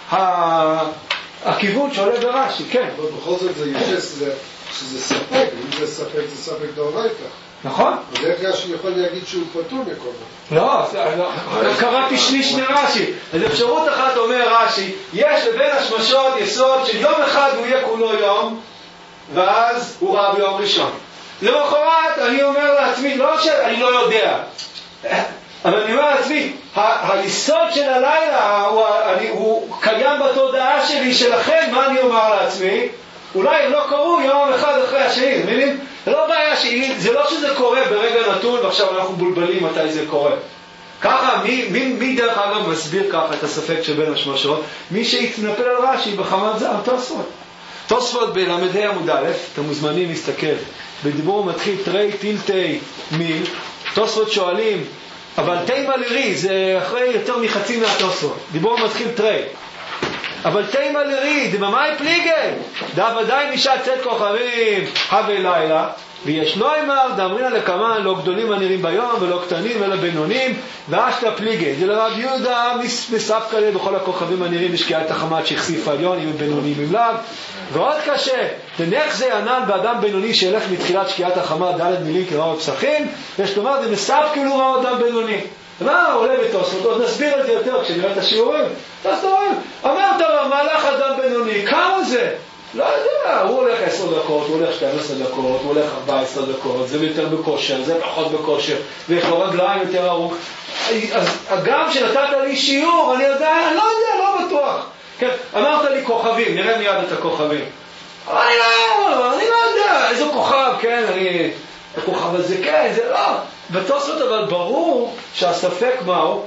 הכיוון שעולה ברש"י, כן. אבל בכל זאת זה יושב שזה ספק, אם זה ספק זה ספק דאורייתא. נכון? אז איך רש"י יכול להגיד שהוא פטור מכל זה? לא, קראתי שליש מרש"י. אז אפשרות אחת אומר רש"י, יש לבין השמשות יסוד של יום אחד הוא יהיה כולו יום, ואז הוא ראה ביום ראשון. למחרת אני אומר לעצמי, לא שאני לא יודע, אבל אני אומר לעצמי, היסוד של הלילה הוא קיים בתודעה שלי, שלכן מה אני אומר לעצמי? אולי הם לא קרו יום אחד אחרי השני, מבינים? זה לא בעיה זה לא שזה קורה ברגע נתון ועכשיו אנחנו בולבלים מתי זה קורה. ככה, מי דרך אגב מסביר ככה את הספק שבין השמשות? מי שהתנפל על רש"י בחמת זהב, תוספות. תוספות בלמדי עמוד א', אתם מוזמנים להסתכל. בדיבור מתחיל תרי טילטי מיל, תוספות שואלים, אבל תימה לירי, זה אחרי יותר מחצי מהתוספות. דיבור מתחיל תרי. אבל תימה לירי, דממאי פליגל, דה ודאי נשאר צאת כוכבים, הווי לילה, ויש לא אמר, דאמרינה לכמה, לא גדולים הנראים ביום, ולא קטנים, אלא בינונים, ואשתה פליגל. זה לרב יהודה מסף כאלה בכל הכוכבים הנראים בשקיעת החמת שהחשיף העליון, אם הם בינונים עם לב. ועוד קשה, דנך זה ענן באדם בינוני שהלך מתחילת שקיעת החמת, ד' מילים כרעו פסחים, יש לומר, זה מסף כאילו רעו אדם בינוני. מה עולה בתוספות? עוד נסביר את זה יותר כשנראה את השיעורים. אמרת במהלך אדם בינוני, כמה זה? לא יודע, הוא הולך 10 דקות, הוא הולך 12 דקות, הוא הולך 14 דקות, זה יותר בכושר, זה פחות בכושר, ויש לו רגליים יותר ארוך. אז גם שנתת לי שיעור, אני יודע, לא בטוח. כן, אמרת לי כוכבים, נראה מיד את הכוכבים. אבל אני לא יודע, איזה כוכב, כן, הכוכב הזה, כן, זה לא. בתוספות אבל ברור שהספק מהו?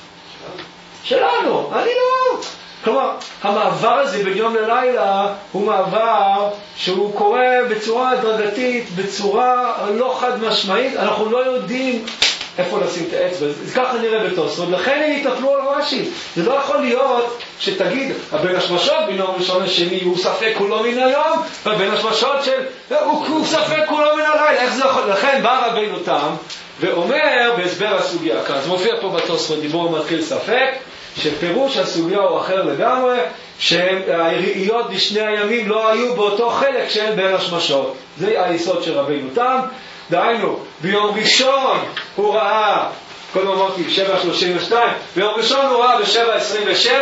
שלנו, אני לא. כלומר, המעבר הזה בין יום ללילה הוא מעבר שהוא קורה בצורה הדרגתית, בצורה לא חד משמעית, אנחנו לא יודעים איפה לשים את האצבע, זה ככה נראה בתוספות, לכן הם יתפלו על רש"י. זה לא יכול להיות שתגיד, בין השמשות בין יום ראשון לשני הוא ספק כולו מן היום, ובין השמשות הוא ספק כולו מן הלילה, איך זה יכול? לכן בא רבינו תם ואומר בהסבר הסוגיה כאן, זה מופיע פה בתוספות, דיבור מתחיל ספק, שפירוש הסוגיה הוא אחר לגמרי, שהראיות בשני הימים לא היו באותו חלק שהן בין השמשות. זה היסוד של רבינו תם. דהיינו, ביום ראשון הוא ראה, קודם אמרתי 7:32, ביום ראשון הוא ראה ב-7:27,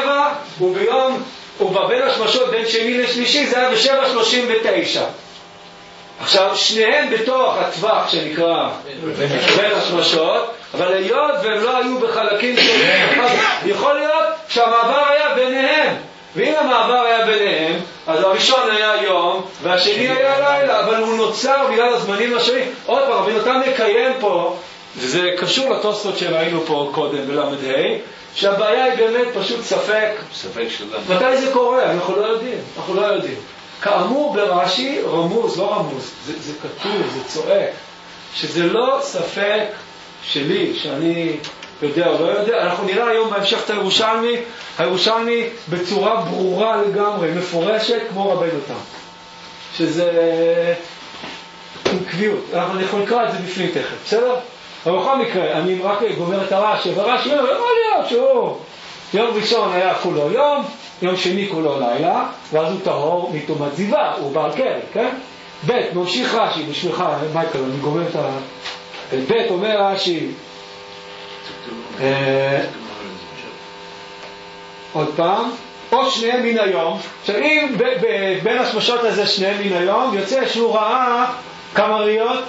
ובבין השמשות בין שני לשלישי זה היה ב-7:39. עכשיו, שניהם בתוך הטווח שנקרא בין השמשות, אבל היות והם לא היו בחלקים שונים, יכול להיות שהמעבר היה ביניהם. ואם המעבר היה ביניהם, אז הראשון היה יום, והשני היה לילה, אבל הוא נוצר בגלל הזמנים השונים. עוד פעם, רבינו תם מקיים פה, וזה קשור לתוספות שראינו פה קודם בלמד ה', שהבעיה היא באמת פשוט ספק. ספק שלנו. מתי זה קורה? אנחנו לא יודעים. כאמור ברש"י, רמוז, לא רמוז, זה כתוב, זה צועק, שזה לא ספק שלי, שאני יודע או לא יודע. אנחנו נראה היום בהמשך את הירושלמי בצורה ברורה לגמרי, מפורשת כמו רבנו תם, שזה עם קביעות. אנחנו יכול לקרוא את זה בפנים תכף, בסדר? אבל בכל מקרה, אני רק גומר את הרש"י, והרש"י אומר, יכול להיות שהוא יום ראשון היה כולו יום, יום שני כולו לילה, ואז הוא טהור מטומאת זיווה, הוא בעל כרת, כן? ב' ממשיך רש"י, בשבילך, מייקל, אני גומר את ה... ב' אומר רש"י, עוד פעם, או שניהם מן היום. עכשיו אם בין השמשות הזה שניהם מן היום, יוצא שהוא ראה כמה ריות?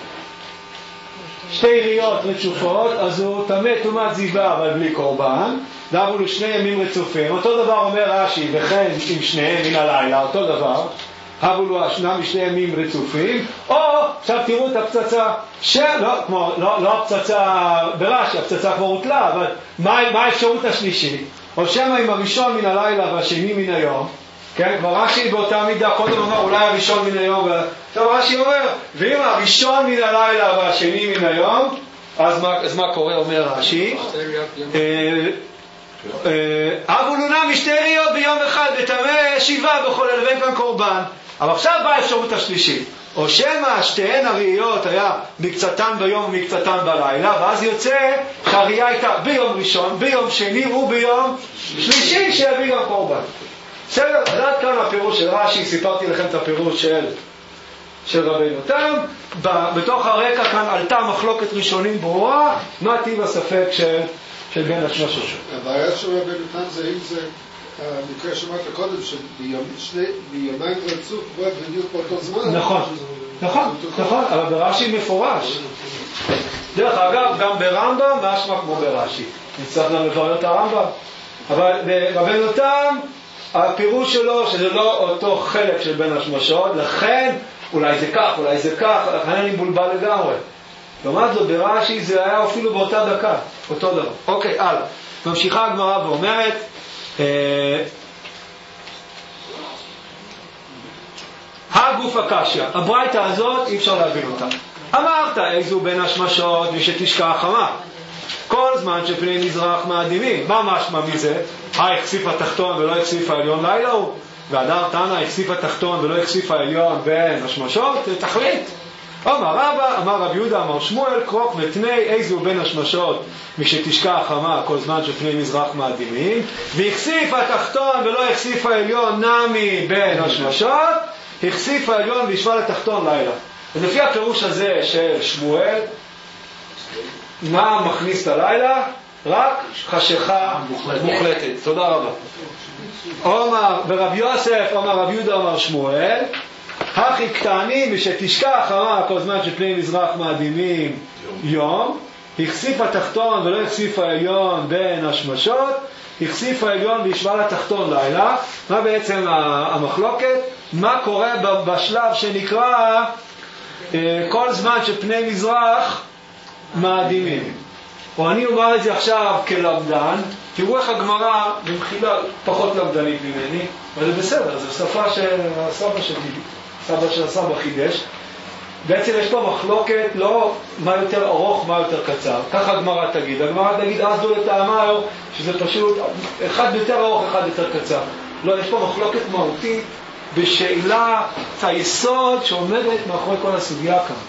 2 ריות רצופות, אז הוא טמא טומאת זיווה אבל בלי קורבן, דאבו לו 2 ימים רצופים. אותו דבר אומר רש"י, וכן עם שניהם מן הלילה, אותו דבר, הבו לו השנם 2 ימים רצופים. או, עכשיו תראו את הפצצה, לא הפצצה ברש"י, הפצצה כבר הוטלה, אבל מה האפשרות השלישית? או שמא עם הראשון מן הלילה והשני מן היום, כן? כבר רש"י באותה מידה קודם אומר אולי הראשון מן היום, עכשיו רש"י אומר, ואם הראשון מן הלילה והשני מן היום, אז מה קורה? אומר רש"י, אבו לונה מ2 ריות ביום אחד וטמא 7 בכל הלווין כאן קורבן. אבל עכשיו באה האפשרות השלישית, או שמא 2 הריות היה מקצתן ביום ומקצתן בלילה, ואז יוצא שהראיה הייתה ביום ראשון, ביום שני וביום שלישי שיביא גם קורבן. בסדר? אז עד כאן הפירוש של רש"י, סיפרתי לכם את הפירוש של רבינו תם. בתוך הרקע כאן עלתה מחלוקת ראשונים ברורה, מה טיב הספק של בין השמשות. הבעיה של רבינו תם זה אם זה המקרה שמעת קודם, שביומיים רצוף בועד בדיוק באותו זמן. נכון, אבל ברש"י מפורש. דרך אגב, גם ברמב"ם, משמע כמו ברש"י. נצטרך גם לברר את הרמב"ם. אבל ברבינו תם, הפירוש שלו שזה לא אותו חלק של בין השמשות, לכן אולי זה כך, לכן אני מבולבל לגמרי. לעומת זאת ברש"י זה היה אפילו באותה דקה, אותו דבר. אוקיי, הלאה. ממשיכה הגמרא ואומרת, הגוף הקשיא, הברייתא הזאת אי אפשר להבין אותה. אמרת איזו בין השמשות ושתשכח חמה, כל זמן שפני מזרח מאדימים. מה משמע מזה? הכסיף התחתון ולא הכסיף העליון לילה הוא, והדר תנא הכסיף התחתון ולא הכסיף העליון בין השמשות, תחליט. אמר רבא, אמר רב יהודה, אמר שמואל, קרוק ותני איזו בין השמשות משתשכח חמה כל זמן שפני מזרח מאדימים, והכסיף התחתון ולא הכסיף העליון נמי בין השמשות, הכסיף העליון והשווה לתחתון לילה. ולפי הפירוש הזה של שמואל, מה מכניס את הלילה? רק חשיכה מוחלטת. תודה רבה. אומר ברב יוסף, אומר רב יהודה, אומר שמואל, הכי קטנים ושתשכח חמה כל זמן שפני מזרח מאדימים יום, הכסיף התחתון ולא הכסיף העליון בין השמשות, הכסיף העליון והשווה לתחתון לילה. מה בעצם המחלוקת? מה קורה בשלב שנקרא כל זמן שפני מזרח מאדימים? או אני אומר את זה עכשיו כלמדן, תראו איך הגמרא במחילה פחות למדנית ממני, אבל זה בסדר, זו שפה של הסבא שלי, סבא של הסבא חידש. בעצם יש פה מחלוקת לא מה יותר ארוך, מה יותר קצר. ככה הגמרא תגיד. הגמרא תגיד אז דו לטעמר, שזה פשוט אחד יותר ארוך, אחד יותר קצר. לא, יש פה מחלוקת מהותית בשאלה היסוד שעומדת מאחורי כל הסוגיה כאן.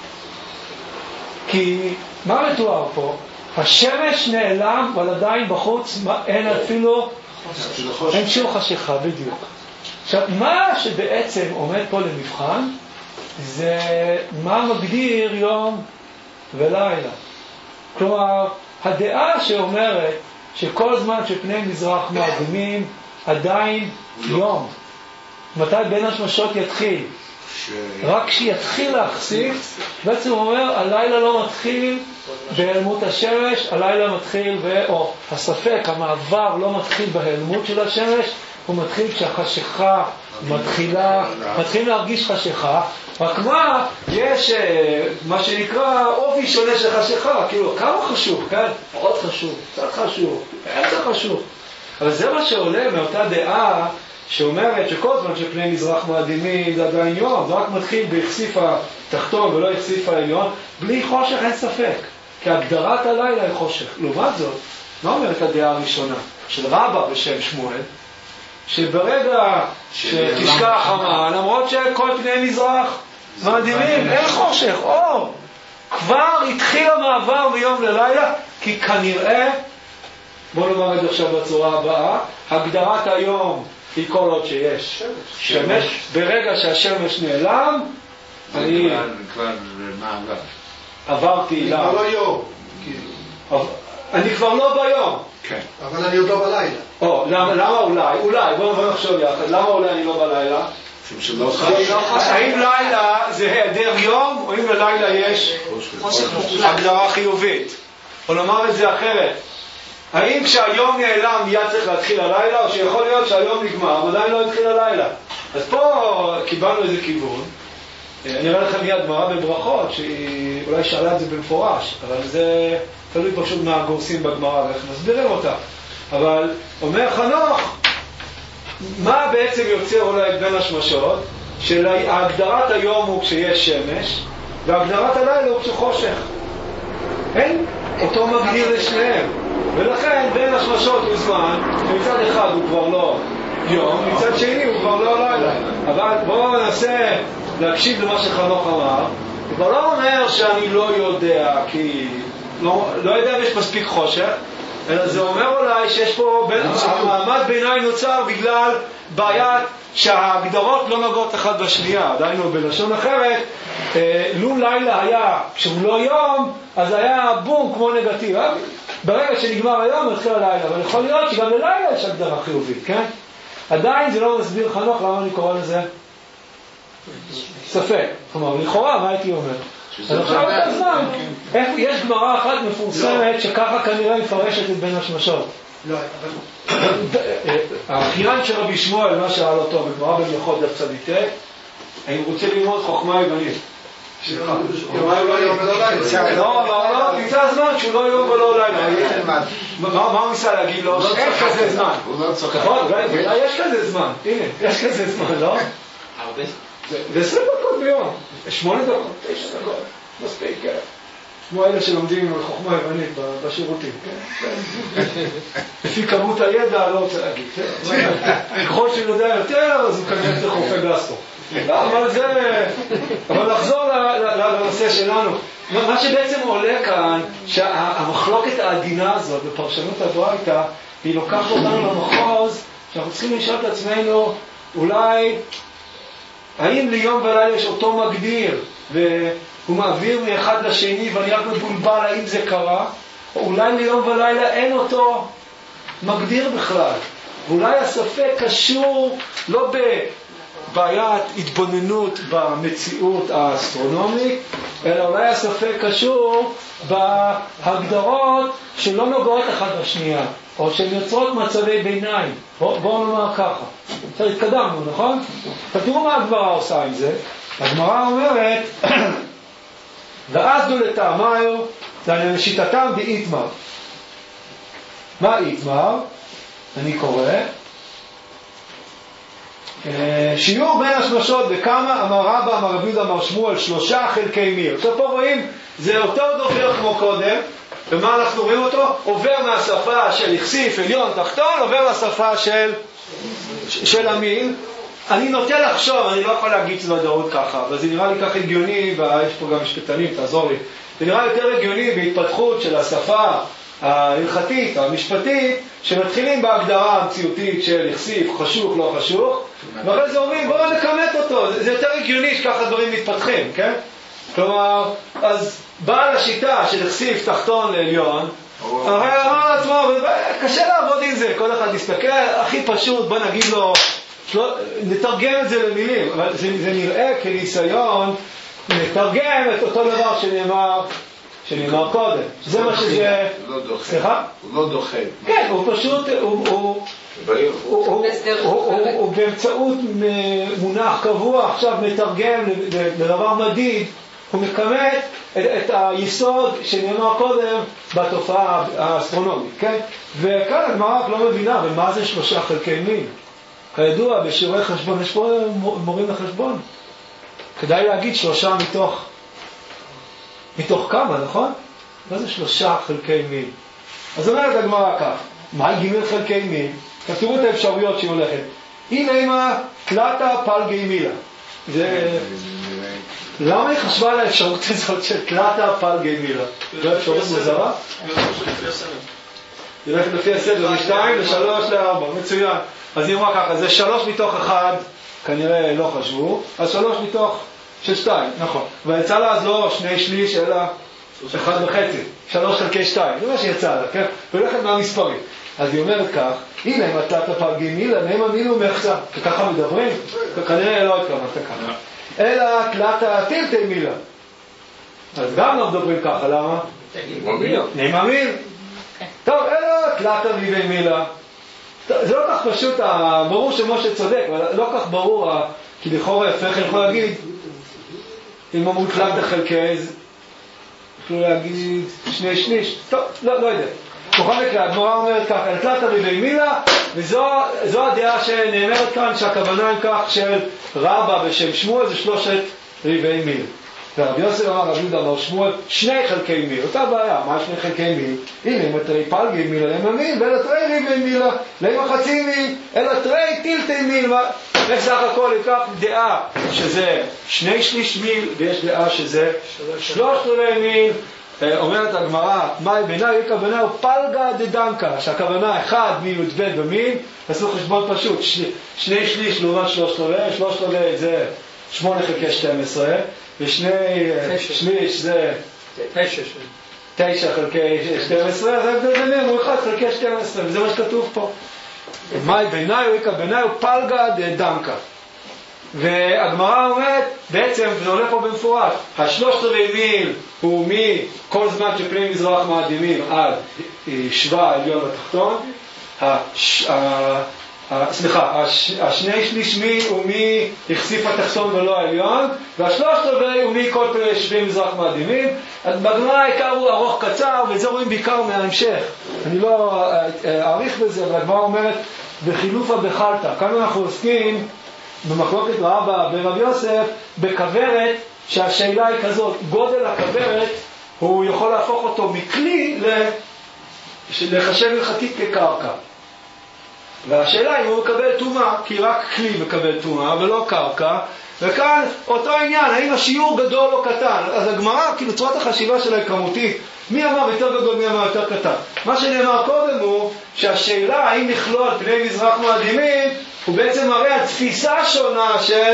כי מה מתואר פה? השמש נעלם, אבל עדיין בחוץ אין אפילו, אין שום חשיכה בדיוק. עכשיו, מה שבעצם עומד פה למבחן, זה מה מגדיר יום ולילה. כלומר, הדעה שאומרת שכל זמן שפני מזרח מאדימים, עדיין יום. מתי בין השמשות יתחיל? רק כשיתחיל להחשיף, בעצם הוא אומר, הלילה לא מתחיל בהיעלמות השמש, הלילה מתחיל, או הספק, המעבר לא מתחיל בהיעלמות של השמש, הוא מתחיל כשהחשיכה מתחילים להרגיש חשיכה. רק מה, יש מה שנקרא אופי שונה של חשיכה, כאילו כמה חשוב, כן? מאוד חשוב, קצת חשוב, איזה חשוב. אבל זה מה שעולה מאותה דעה שאומרת שכל זמן שפני מזרח מאדימים זה עדיין יום, זה רק מתחיל בהכסיף התחתון ולא הכסיף העליון, בלי חושך אין ספק. כי הגדרת הלילה היא חושך. לעומת זאת, מה אומרת הדעה הראשונה? של רבא בשם שמואל, שברגע שתשכח המן, למרות שכל פני מזרח מדהימים, אין חושך, אור. כבר התחיל המעבר מיום ללילה, כי כנראה, בוא נאמר את זה עכשיו בצורה הבאה, הגדרת היום היא כל עוד שיש שמש. ברגע שהשמש נעלם, אני כבר מעבר. עברתי אני כבר לא יום. אני כבר לא ביום. כן. אבל אני עוד לא בלילה. למה אולי, בואו נחשוב יחד, למה אולי אני לא בלילה? שלא האם לילה זה היעדר יום, או אם ללילה יש הגדרה חיובית? או לומר את זה אחרת, האם כשהיום נעלם מיד צריך להתחיל הלילה, או שיכול להיות שהיום נגמר, עדיין לא התחיל הלילה? אז פה קיבלנו איזה כיוון. אני אראה לכם מיד גמרא בברכות, שהיא אולי שאלה את זה במפורש, אבל זה תלוי פשוט מה הגורסים בגמרא ואיך מסבירים אותה. אבל אומר חנוך, מה בעצם יוצר אולי בין השמשות? שהגדרת היום הוא כשיש שמש, והגדרת הלילה הוא כשחושך. אין אותו מגדיר לשניהם. ולכן בין השמשות הוא זמן, ומצד אחד הוא כבר לא יום, מצד שני הוא כבר לא לילה. אבל בואו ננסה להקשיב למה שחנוך אמר. הוא כבר לא אומר שאני לא יודע, כי לא יודע אם יש מספיק חושך, אלא זה אומר אולי שיש פה מעמד ביניים נוצר בגלל בעיית שההגדרות לא נוגעות אחד בשנייה. דיינו בלשון אחרת, לו לילה היה כשהוא לא יום, אז היה בום כמו נגטיב. ברגע שנגמר היום התחיל הלילה, אבל יכול להיות שגם ללילה יש הגדרה חיובית, כן? עדיין זה לא מסביר חנוך למה אני קורא לזה ספק. כלומר, לכאורה, מה הייתי אומר? אז עכשיו את הזמן, יש גמרא אחת מפורסמת שככה כנראה מפרשת את בין השמשות. לא, אבל... האחיין של רבי שמואל, מה שאל אותו בגמרא בברכות דף צדיק, האם רוצה ללמוד חוכמה יוונית? לא, תמצא הזמן שהוא לא יום ולא לילה. מה הוא ניסה להגיד לו? אין כזה זמן. יש כזה זמן, הנה, יש כזה זמן, לא? הרבה. זה 20 דקות ביום, 8 דקות, 9 דקות, מספיק, כן. כמו אלה שלומדים עם חוכמה יוונית בשירותים, כן? לפי כמות הידע, לא רוצה להגיד, כן? ככל שהוא יודע יותר, אז הוא כנראה צריך רופא גסטרו. אבל לחזור לנושא שלנו. מה שבעצם עולה כאן, שהמחלוקת העדינה הזאת בפרשנות הברייתא, היא לוקחת אותנו למחוז, שאנחנו צריכים לשאול את עצמנו, אולי, האם ליום ולילה יש אותו מגדיר, והוא מעביר מאחד לשני, ואני רק מבולבל האם זה קרה, או אולי ליום ולילה אין אותו מגדיר בכלל. ואולי הספק קשור לא בעיית התבוננות במציאות האסטרונומית, אלא אולי הספק קשור בהגדרות שלא נוגעות אחד בשנייה, או שיוצרות מצבי ביניים. בואו נאמר ככה. עכשיו התקדמנו, נכון? תראו מה הגמרא עושה עם זה. הגמרא אומרת, ועזדו לטעמיו, לשיטתם באיתמר. מה איתמר? אני קורא. שיעור בין השמשות בכמה, אמר רבא, אמר רבי יהודה, אמר שמואל, 3 חלקי מיר. עכשיו פה רואים, זה אותו דובר כמו קודם, ומה אנחנו רואים אותו? עובר מהשפה של הכסיף, עליון, תחתון, עובר לשפה של המין. אני נוטה לחשוב, אני לא יכול להגיד ודאות ככה, אבל זה נראה לי ככה הגיוני, ויש פה גם משפטנים, תעזור לי. זה נראה יותר הגיוני בהתפתחות של השפה ההלכתית, המשפטית, שמתחילים בהגדרה המציאותית של הכסיף, חשוך, לא חשוך, ואחרי זה אומרים, בואו נכמת אותו. זה יותר הגיוני שככה דברים מתפתחים, כן? כלומר, אז בעל השיטה של הכסיף תחתון לעליון, הרי אמר לעצמו, קשה לעבוד עם זה, כל אחד מסתכל, הכי פשוט, בוא נגיד לו, נתרגם את זה למילים, אבל זה נראה כניסיון לתרגם את אותו דבר שנאמר קודם. זה מה שזה... הוא לא דוחה. סליחה? הוא לא דוחה. כן, הוא פשוט, הוא באמצעות מונח קבוע עכשיו מתרגם לדבר מדיד, הוא מקמת את היסוד שנאמר קודם בתופעה האסטרונומית, כן? וכאן הגמרא לא מבינה, ומה זה 3 חלקי מין? כידוע, בשיעורי חשבון, יש פה מורים לחשבון. כדאי להגיד 3 מתוך כמה, נכון? מה זה 3 חלקי מיל? אז אומרת הגמרא כך, מה ג' חלקי מיל? תראו את האפשרויות שהיא הולכת. הנה אימא תלתה פלגי מילה. למה היא חשבה על האפשרות הזאת של תלתה פלגי מילה? זו אפשרות מוזרה? היא הולכת לפי הסדר, מ-2 ל-3 ל-4, מצוין. אז היא אמרה ככה, זה 3 מתוך 1, כנראה לא חשבו, אז 3 מתוך של 2, נכון. ויצא לה אז לא 2/3, אלא 1.5, 3 חלקי 2, זה מה שיצא לה, כן? והולכת מהמספרים. אז היא אומרת כך, הנה אם תלת פלגי מילה, נעים המילו מחצה, וככה מדברים, וכנראה לא התכוונת ככה. אלא תלת טילטי מילה. אז גם לא מדברים ככה, למה? נעים המיל. טוב, אלא תלת ריבי מילה. זה לא כך פשוט, ברור שמשה צודק, אבל לא כך ברור, כי לכאורה יפה כן יכול להגיד, אם אמרו תלת חלקי, אז יכולו להגיד 2/3, טוב, לא יודע. בכל מקרה, הגמרא אומרת ככה, תלת ריבי מילה, וזו הדעה שנאמרת כאן, שהכוונה היא כך של רבא בשם שמואל, זה 3 ריבי מיל. ורבי יוסף אמר, רבי יהודה אמר שמואל, 2 חלקי מיל, אותה בעיה, מה 2 חלקי מיל? הנה, אם תרי פלגי מילה למה מיל, ואלה תרי ריבי מילה, למה חצי מיל, אלא תרי טילטי מיל, בסך הכל ייקח דעה שזה 2/3 מיל, ויש דעה שזה 3 מיל, אומרת הגמרא, מה בעיניי היא כוונה הוא פלגה דדנקה, שהכוונה 1 מיל י"ב במיל, עשו חשבון פשוט, 2/3 לעומת 3/4 זה 8 חלקי 12, ו2/3 זה 9 חלקי 12, אז זה הוא 1 חלקי 12, וזה מה שכתוב פה. מה בעיניי הוא פלגה דדנקה. והגמרא אומרת, בעצם זה עולה פה במפורש, 3/4 מיל הוא מכל זמן שפני מזרח מאדימים עד שווה העליון בתחתון, ה2/3 מיל הוא מהחשיף התחתון ולא העליון, וה3/4 הוא מכל שווה מזרח מאדימים. בגמרא העיקר הוא ארוך קצר, וזה רואים בעיקר מההמשך. אני לא אעריך בזה, אבל הגמרא אומרת, בחילופה בחלטה. כאן אנחנו עוסקים במחלוקת רבא ברבי יוסף בכברת, שהשאלה היא כזאת, גודל הכברת הוא יכול להפוך אותו מכלי לחשב הלכתית כקרקע, והשאלה אם הוא מקבל תומה, כי רק כלי מקבל תומה ולא קרקע, וכאן אותו עניין, האם השיעור גדול או קטן. אז הגמרא, כאילו צורת החשיבה שלה היא כמותית, מי אמר יותר גדול, מי אמר יותר קטן. מה שנאמר קודם הוא שהשאלה האם נכלול פני מזרח מאדימים הוא בעצם מראה התפיסה שונה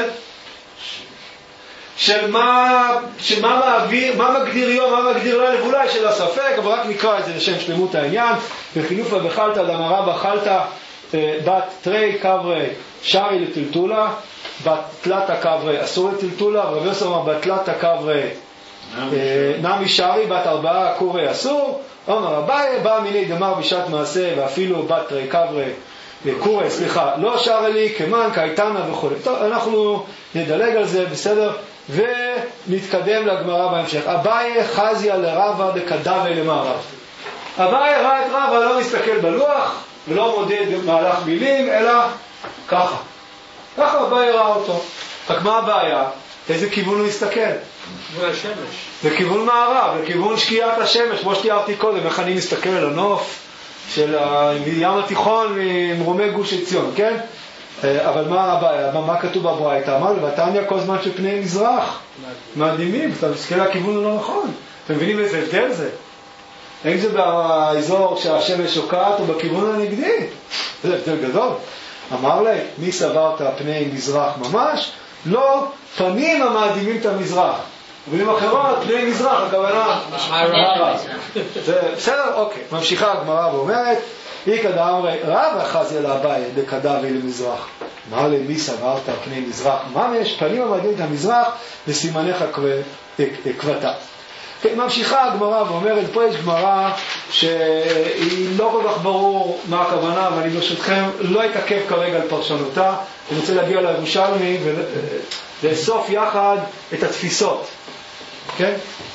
של מה מגדיר יום, מה מגדיר לילה, ואולי של הספק, אבל רק נקרא את זה לשם שלמות העניין. בחילופה בחלטה דמרה בחלטה בת תרי קברי שרי לטלטולה, בת תלתה קברי אסור לטלטולה, ורבי יוסף אמר בת תלתה קברי נמי שרי, בת 4 קורי אסור. אומר אביי בא מיני דמר בשעת מעשה, ואפילו בת תרי קברי קורי, לא שר לי כמן קייטנה וכו'. טוב, אנחנו נדלג על זה, בסדר, ונתקדם לגמרא בהמשך. אביי חזיה לרבא דקדמי למערב. אביי ראה את רבא, לא מסתכל בלוח ולא מודד מהלך מילים, אלא ככה אביי ראה אותו. רק מה הבעיה? איזה כיוון הוא מסתכל? לכיוון מערב, לכיוון שקיעת השמש, כמו שתיארתי קודם, איך אני מסתכל על הנוף של ים התיכון ממרומי גוש עציון, כן? אבל מה הבעיה? מה כתוב בברייתא? אמר לבתניא כל זמן שפני מזרח מאדימים, אתה מסתכל לכיוון לא נכון. אתם מבינים איזה הבדל זה? האם זה באזור שהשמש שוקעת או בכיוון הנגדי? זה הבדל גדול. אמר לי, מי סברת פני מזרח ממש? לא פנים המאדימים את המזרח. במילים אחרות, פני מזרח, הכוונה מערב. בסדר? אוקיי. ממשיכה הגמרא ואומרת, איקא דאמרי רבא חזיה לאביי דקדמי למזרח. אמר לי, מי סברת פני מזרח? מה יש? פנים המאדימים את המזרח וסימניך כבתה. ממשיכה הגמרא ואומרת, פה יש גמרא שהיא לא כל כך ברור מה הכוונה, ואני ברשותכם לא אתעכב כרגע על פרשנותה. אני רוצה להגיע לירושלמי ולאסוף יחד את התפיסות. כן?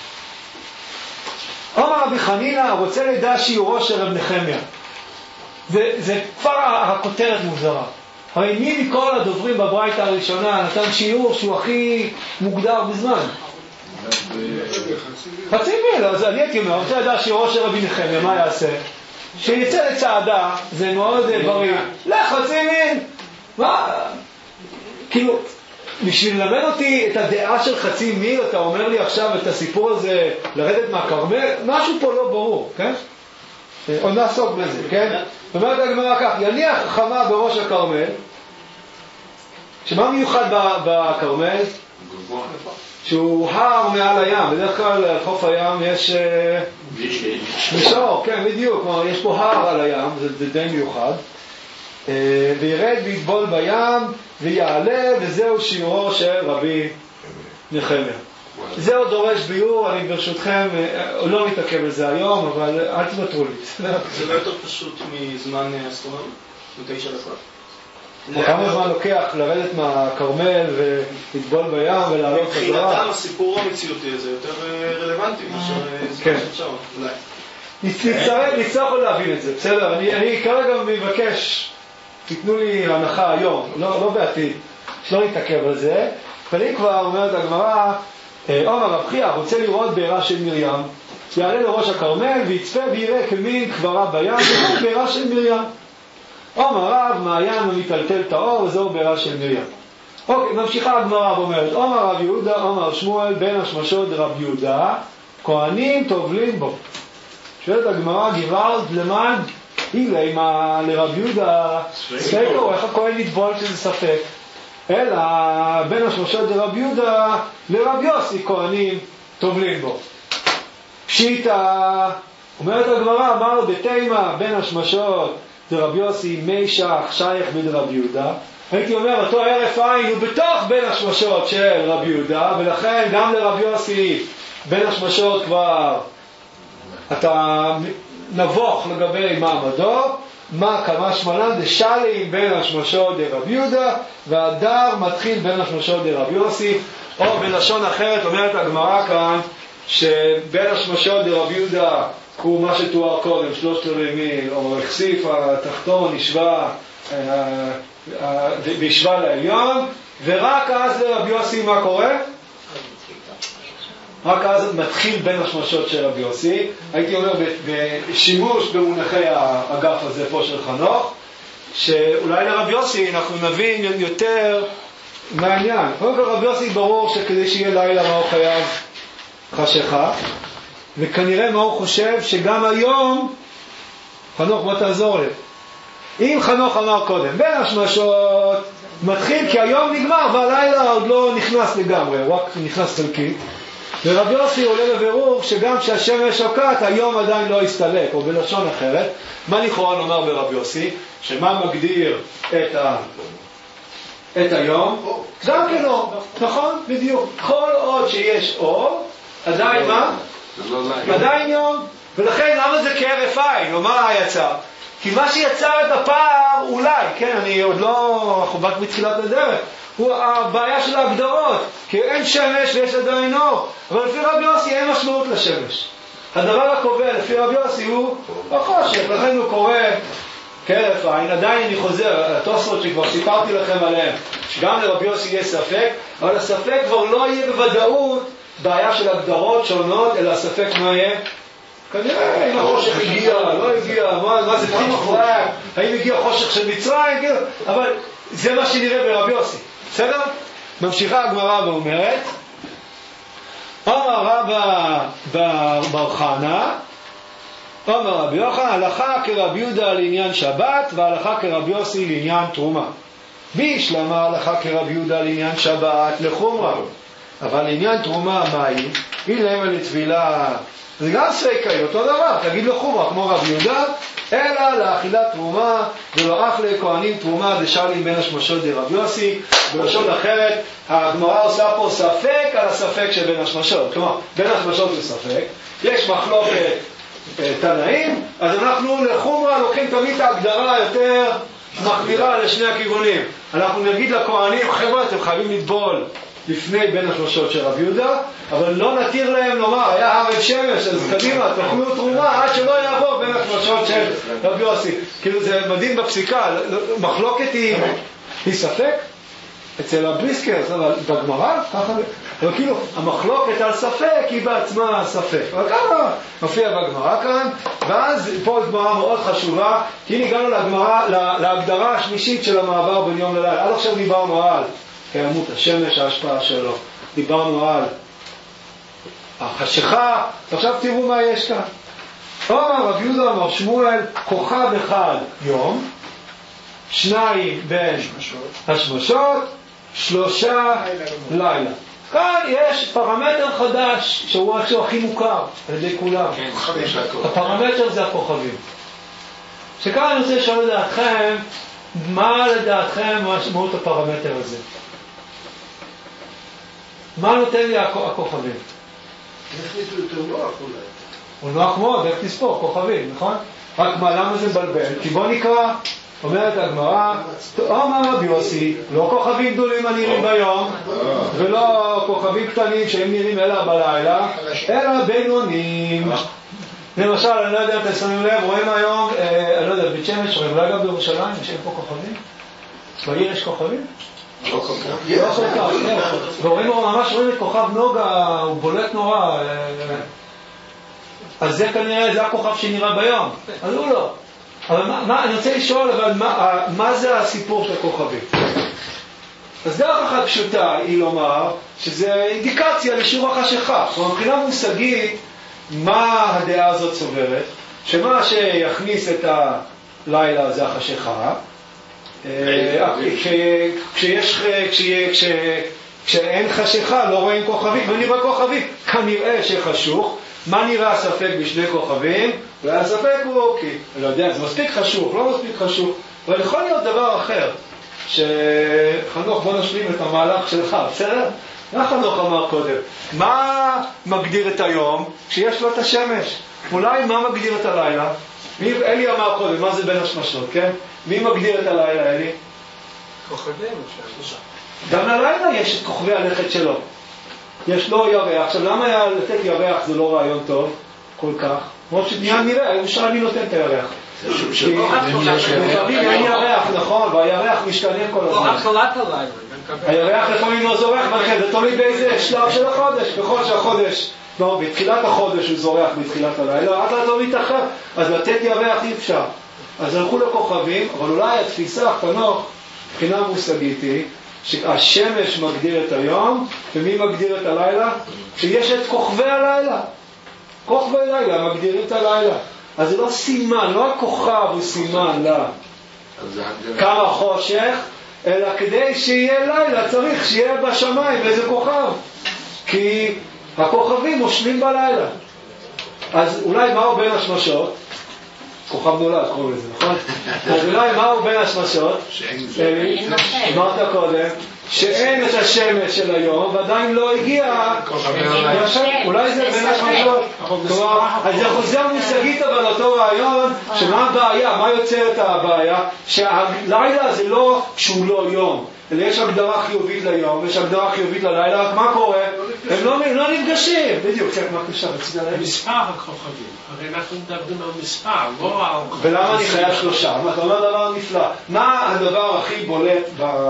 אומר רבי חנינא, רוצה לדע שיעורו של רב נחמיה. זה כבר הכותרת מוזרה. הרי מי מכל הדוברים בברייתא הראשונה נתן שיעור שהוא הכי מוגדר בזמן? חצי מיל, אז אני הייתי אומר, רוצה לדעת שירו של רבי נחמיה, מה יעשה? שיצא לצעדה, זה מאוד בריא. חצי מיל! מה? כאילו, בשביל ללמד אותי את הדעה של חצי מיל, אתה אומר לי עכשיו את הסיפור הזה, לרדת מהכרמל, משהו פה לא ברור, כן? עוד נעסוק בזה, כן? זאת אומרת הגמרא כך, יניח חמה בראש הכרמל, שמה מיוחד בכרמל? שהוא הר מעל הים, בדרך כלל על חוף הים יש מישור, כן בדיוק, כלומר יש פה הר על הים, זה די מיוחד, וירד ויטבול בים ויעלה, וזהו שיעורו של רבי נחמיה. זה עוד דורש ביור, אני ברשותכם לא מתעכב על זה היום, אבל אל תוותרו לי. זה לא יותר פשוט מזמן אסטרונומי? מ9 דקות? כמה זמן לוקח לרדת מהכרמל ולטבול בים ולעלות חזרה? מבחינתם הסיפור המציאותי הזה יותר רלוונטי מאשר זמן שאפשר, אולי. נצטרך להבין את זה, בסדר? אני כרגע מבקש, תיתנו לי הנחה היום, לא בעתיד, שלא נתעכב על זה. אבל אם כבר אומרת הגמרא, עומר רב חייא רוצה לראות בעירה של מרים, יעלה לראש הכרמל ויצפה ויראה כמין קברה בים, וזהו בעירה של מרים. עומר רב מעיין ומטלטל טהור, וזהו בעירה של מרים. אוקיי, ממשיכה הגמרא ואומרת, עומר רב יהודה, עומר שמואל, בן השמשות רב יהודה, כהנים טובלים בו. שואלת הגמרא, גוואלד למען אילי מה לרב יהודה ספקו, איך הכהן יטבול שזה ספק? אלא בין השמשות לרב יהודה לרב יוסי כהנים טובלים בו. פשיטה, אומרת הגמרא, אמר בתימה בין השמשות לרב יוסי מישך שייך בדרב יהודה. הייתי אומר, אותו ערף עין הוא בתוך בין השמשות של רב יהודה, ולכן גם לרב יוסי בין השמשות כבר אתה נבוך לגבי מעמדו, מה כמה שמלן דשלים בין השמשות לרב יהודה, והדר מתחיל בין השמשות לרב יוסי, או בלשון אחרת אומרת הגמרא כאן, שבין השמשות לרב יהודה הוא מה שתואר קודם, 3/4 מיל, או הכסיף התחתון, וישבה לעליון, ורק אז לרב יוסי מה קורה? רק אז מתחיל בין השמשות של רבי יוסי. הייתי אומר בשימוש במונחי האגף הזה פה של חנוך, שאולי לרבי יוסי אנחנו נבין יותר מעניין. קודם כל רבי יוסי ברור שכדי שיהיה לילה מה הוא חייב חשיכה, וכנראה מה הוא חושב שגם היום, חנוך מה תעזור לי? אם חנוך אמר קודם בין השמשות מתחיל כי היום נגמר והלילה עוד לא נכנס לגמרי, הוא רק נכנס חלקית, ורבי יוסי עולה לבירור שגם כשהשמש שוקעת היום עדיין לא יסתלק, או בלשון אחרת, מה לכאורה נאמר ברבי יוסי? שמה מגדיר את היום? גם כן אור, נכון? בדיוק. כל עוד שיש אור, עדיין מה? עדיין יום. ולכן למה זה כהרף עין? או מה יצר? כי מה שיצר את הפער אולי, כן, אני עוד לא, אנחנו רק בתחילת הדרך, הוא הבעיה של ההגדרות, כי אין שמש ויש עדיין אור, אבל לפי רבי יוסי אין משמעות לשמש. הדבר הקובע לפי רבי יוסי הוא החושך, לכן הוא קורא כהרף עין. עדיין אני חוזר, התוספות שכבר סיפרתי לכם עליהם, שגם לרבי יוסי יהיה ספק, אבל הספק כבר לא יהיה בוודאות בעיה של הגדרות שונות, אלא הספק מה יהיה? כנראה אם החושך הגיע, לא הגיע, מה זה תפלק, האם הגיע חושך של מצרים, אבל זה מה שנראה ברבי יוסי. בסדר? ממשיכה הגמרא ואומרת, אמר רבא בר חנא, אמר רבי יוחנן, הלכה כרבי יהודה לעניין שבת, והלכה כרבי יוסי לעניין תרומה. בישלמה הלכה כרבי יהודה לעניין שבת לחומרה, אבל לעניין תרומה מהי? היא למה לטבילה, זה גם ספקאי, אותו דבר, תגיד לחומרה כמו רבי יהודה, אלא לאכילת תרומה, ולא אף לכהנים תרומה דשלים בין השמשות דרבי יוסי. בלשון אחרת, הגמרא עושה פה ספק על הספק שבין השמשות. כלומר, בין השמשות זה ספק, יש מחלוקת תנאים, אז אנחנו לחומרה לוקחים תמיד את ההגדרה יותר מחמירה לשני הכיוונים. אנחנו נגיד לכהנים, חבר'ה, אתם חייבים לטבול לפני בין השמשות של רבי יהודה, אבל לא נתיר להם לומר, היה ערב שמש, אז קדימה, תאכלו תרומה עד שלא יעבור בין השמשות של רבי יוסי. כאילו זה מדהים בפסיקה, מחלוקת היא ספק? אצל הבריסקרס, אבל בגמרא, ככה, אבל כאילו, המחלוקת על ספק היא בעצמה ספק. אבל ככה מופיע בגמרא כאן, ואז פה גמרא מאוד חשובה, כי הנה הגענו להגדרה השלישית של המעבר בין יום ללילה. עד עכשיו דיברנו על קיימות השמש, ההשפעה שלו. דיברנו על החשיכה, ועכשיו תראו מה יש כאן. רב יהודה אמר שמואל, כוכב אחד יום, 2 בין השמשות, 3 לילה. כאן יש פרמטר חדש שהוא הכי מוכר על ידי כולם. הפרמטר זה הכוכבים. שכאן אני רוצה לשאול לדעתכם, מה לדעתכם משמעות הפרמטר הזה? מה נותן לי הכוכבים? החליטו יותר נוח אולי. הוא נוח מאוד, איך תספור, כוכבים, נכון? רק מה, למה זה מבלבל? כי בוא נקרא, אומרת הגמרא, אמר רבי יוסי, לא כוכבים גדולים הנראים ביום, ולא כוכבים קטנים שהם נראים אלא בלילה, אלא בינונים. למשל, אני לא יודע אם אתם שמים לב, רואים היום, אני לא יודע, בית שמש, רואים אולי גם בירושלים, שאין פה כוכבים? בעיר יש כוכבים? לא כל כך. לא כל כך, ורואים, ממש רואים את כוכב נוגה, הוא בולט נורא. אז זה כנראה, זה הכוכב שנראה ביום, אז הוא לא. אבל אני רוצה לשאול, אבל מה זה הסיפור של הכוכבים? אז דרך אחת פשוטה היא לומר שזה אינדיקציה לשיעור החשיכה. כלומר, מבחינה מושגית, מה הדעה הזאת סוברת? שמה שיכניס את הלילה זה החשיכה. כשאין חשיכה לא רואים כוכבים, ואני רואה כוכבים, כנראה שחשוך. מה נראה ספק בשני כוכבים? והספק הוא אוקיי, אני לא יודע, זה מספיק חשוך, לא מספיק חשוך, אבל יכול להיות דבר אחר, שחנוך בוא נשלים את המהלך שלך, בסדר? מה חנוך אמר קודם? מה מגדיר את היום? כשיש לו את השמש. אולי מה מגדיר את הלילה? אלי אמר קודם, מה זה בין השמשות, כן? מי מגדיר את הלילה, אלי? כוכבים, גם ללילה יש את כוכבי הלכת שלו. יש לו ירח. עכשיו, למה היה לתת ירח זה לא רעיון טוב כל כך? כמו שנייה נראה, הירושלמי נותן את הירח. לפעמים אין ירח, נכון, והירח משתנה כל הזמן. התחלת הלילה. הירח לפעמים לא זורח בכם, זה תולי באיזה שלב של החודש. בכל שהחודש, בתחילת החודש הוא זורח בתחילת הלילה, עד לא מתאחר. אז לתת ירח אי אפשר. אז הלכו לכוכבים, אבל אולי התפיסה החנוך, מבחינה מושגית היא, שהשמש מגדיר את היום, ומי מגדיר את הלילה? שיש את כוכבי הלילה. כוכבי לילה מגדירים את הלילה. אז זה לא סימן, לא הכוכב הוא סימן כמה חושך, אלא כדי שיהיה לילה צריך שיהיה בשמיים איזה כוכב. כי הכוכבים מושלים בלילה. אז אולי מהו בין השמשות? כוכב נולד, קוראים לזה, נכון? אז אולי מהו בין השמשות? אמרת קודם, שאין את השמש של היום, ועדיין לא הגיע, אולי זה בין השמשות. אז זה חוזר מושגית אבל אותו רעיון, שמה הבעיה? מה יוצר את הבעיה? שהלילה זה לא שהוא לא יום, אלא יש הגדרה חיובית ליום, יש הגדרה חיובית ללילה, רק מה קורה? הם לא נפגשים. בדיוק, מה קשה? מספר הכוכבים, הרי אנחנו מדברים על מספר, לא על... ולמה אני חייב 3? אתה אומר דבר נפלא. מה הדבר הכי בולט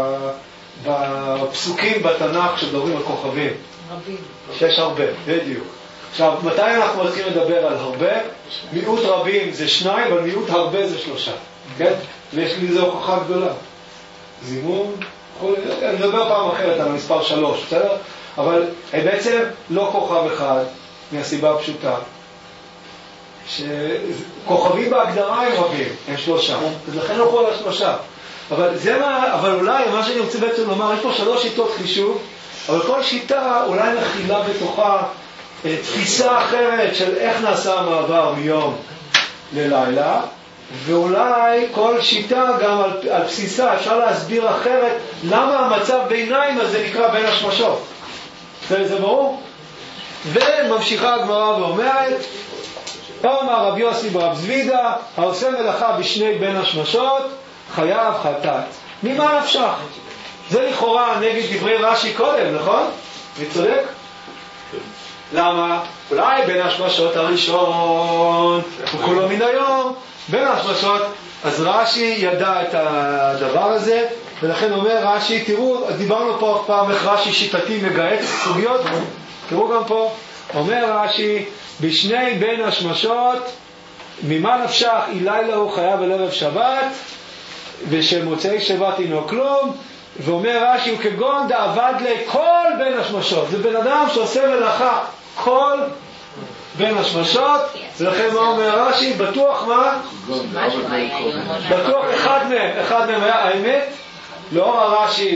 בפסוקים בתנ"ך כשמדברים על כוכבים? רבים. שיש הרבה, בדיוק. עכשיו, מתי אנחנו מתחילים לדבר על הרבה? מיעוט רבים זה 2, אבל מיעוט הרבה זה 3. כן? ויש לי איזו הוכחה גדולה. זימון, אני מדבר פעם אחרת על המספר 3, בסדר? אבל בעצם לא כוכב אחד, מהסיבה הפשוטה. שכוכבים בהגדרה הם רבים, הם 3. אז לכן לא יכול ל3. אבל אולי מה שאני רוצה בעצם לומר, יש פה 3 שיטות חישוב, אבל כל שיטה אולי מכילה בתוכה תפיסה אחרת של איך נעשה המעבר מיום ללילה, ואולי כל שיטה גם על בסיסה אפשר להסביר אחרת למה המצב ביניים הזה נקרא בין השמשות. זה ברור? וממשיכה הגמרא ואומרת, אמר רבי יוסי ברב זבידה, העושה מלאכה בשני בין השמשות חייב חטאת. ממה נפשך? זה לכאורה נגד דברי רש"י קודם, נכון? אני צודק? למה? אולי בין השמשות הראשון הוא כולו מן היום, בין השמשות, אז רש"י ידע את הדבר הזה, ולכן אומר רש"י, תראו, דיברנו פה פעם איך רש"י שיטתי מגהץ סוגיות, תראו גם פה, אומר רש"י, בשני בין השמשות, ממה נפשך היא לילה הוא חייב על ערב שבת, ושמוצאי שבת אינו כלום, ואומר רש"י, הוא כגון דעבד לכל בין השמשות, זה בן אדם שעושה מלאכה כל בין השמשות, ולכן מה אומר רש"י, בטוח מה? בטוח אחד מהם היה האמת, לאור הרש"י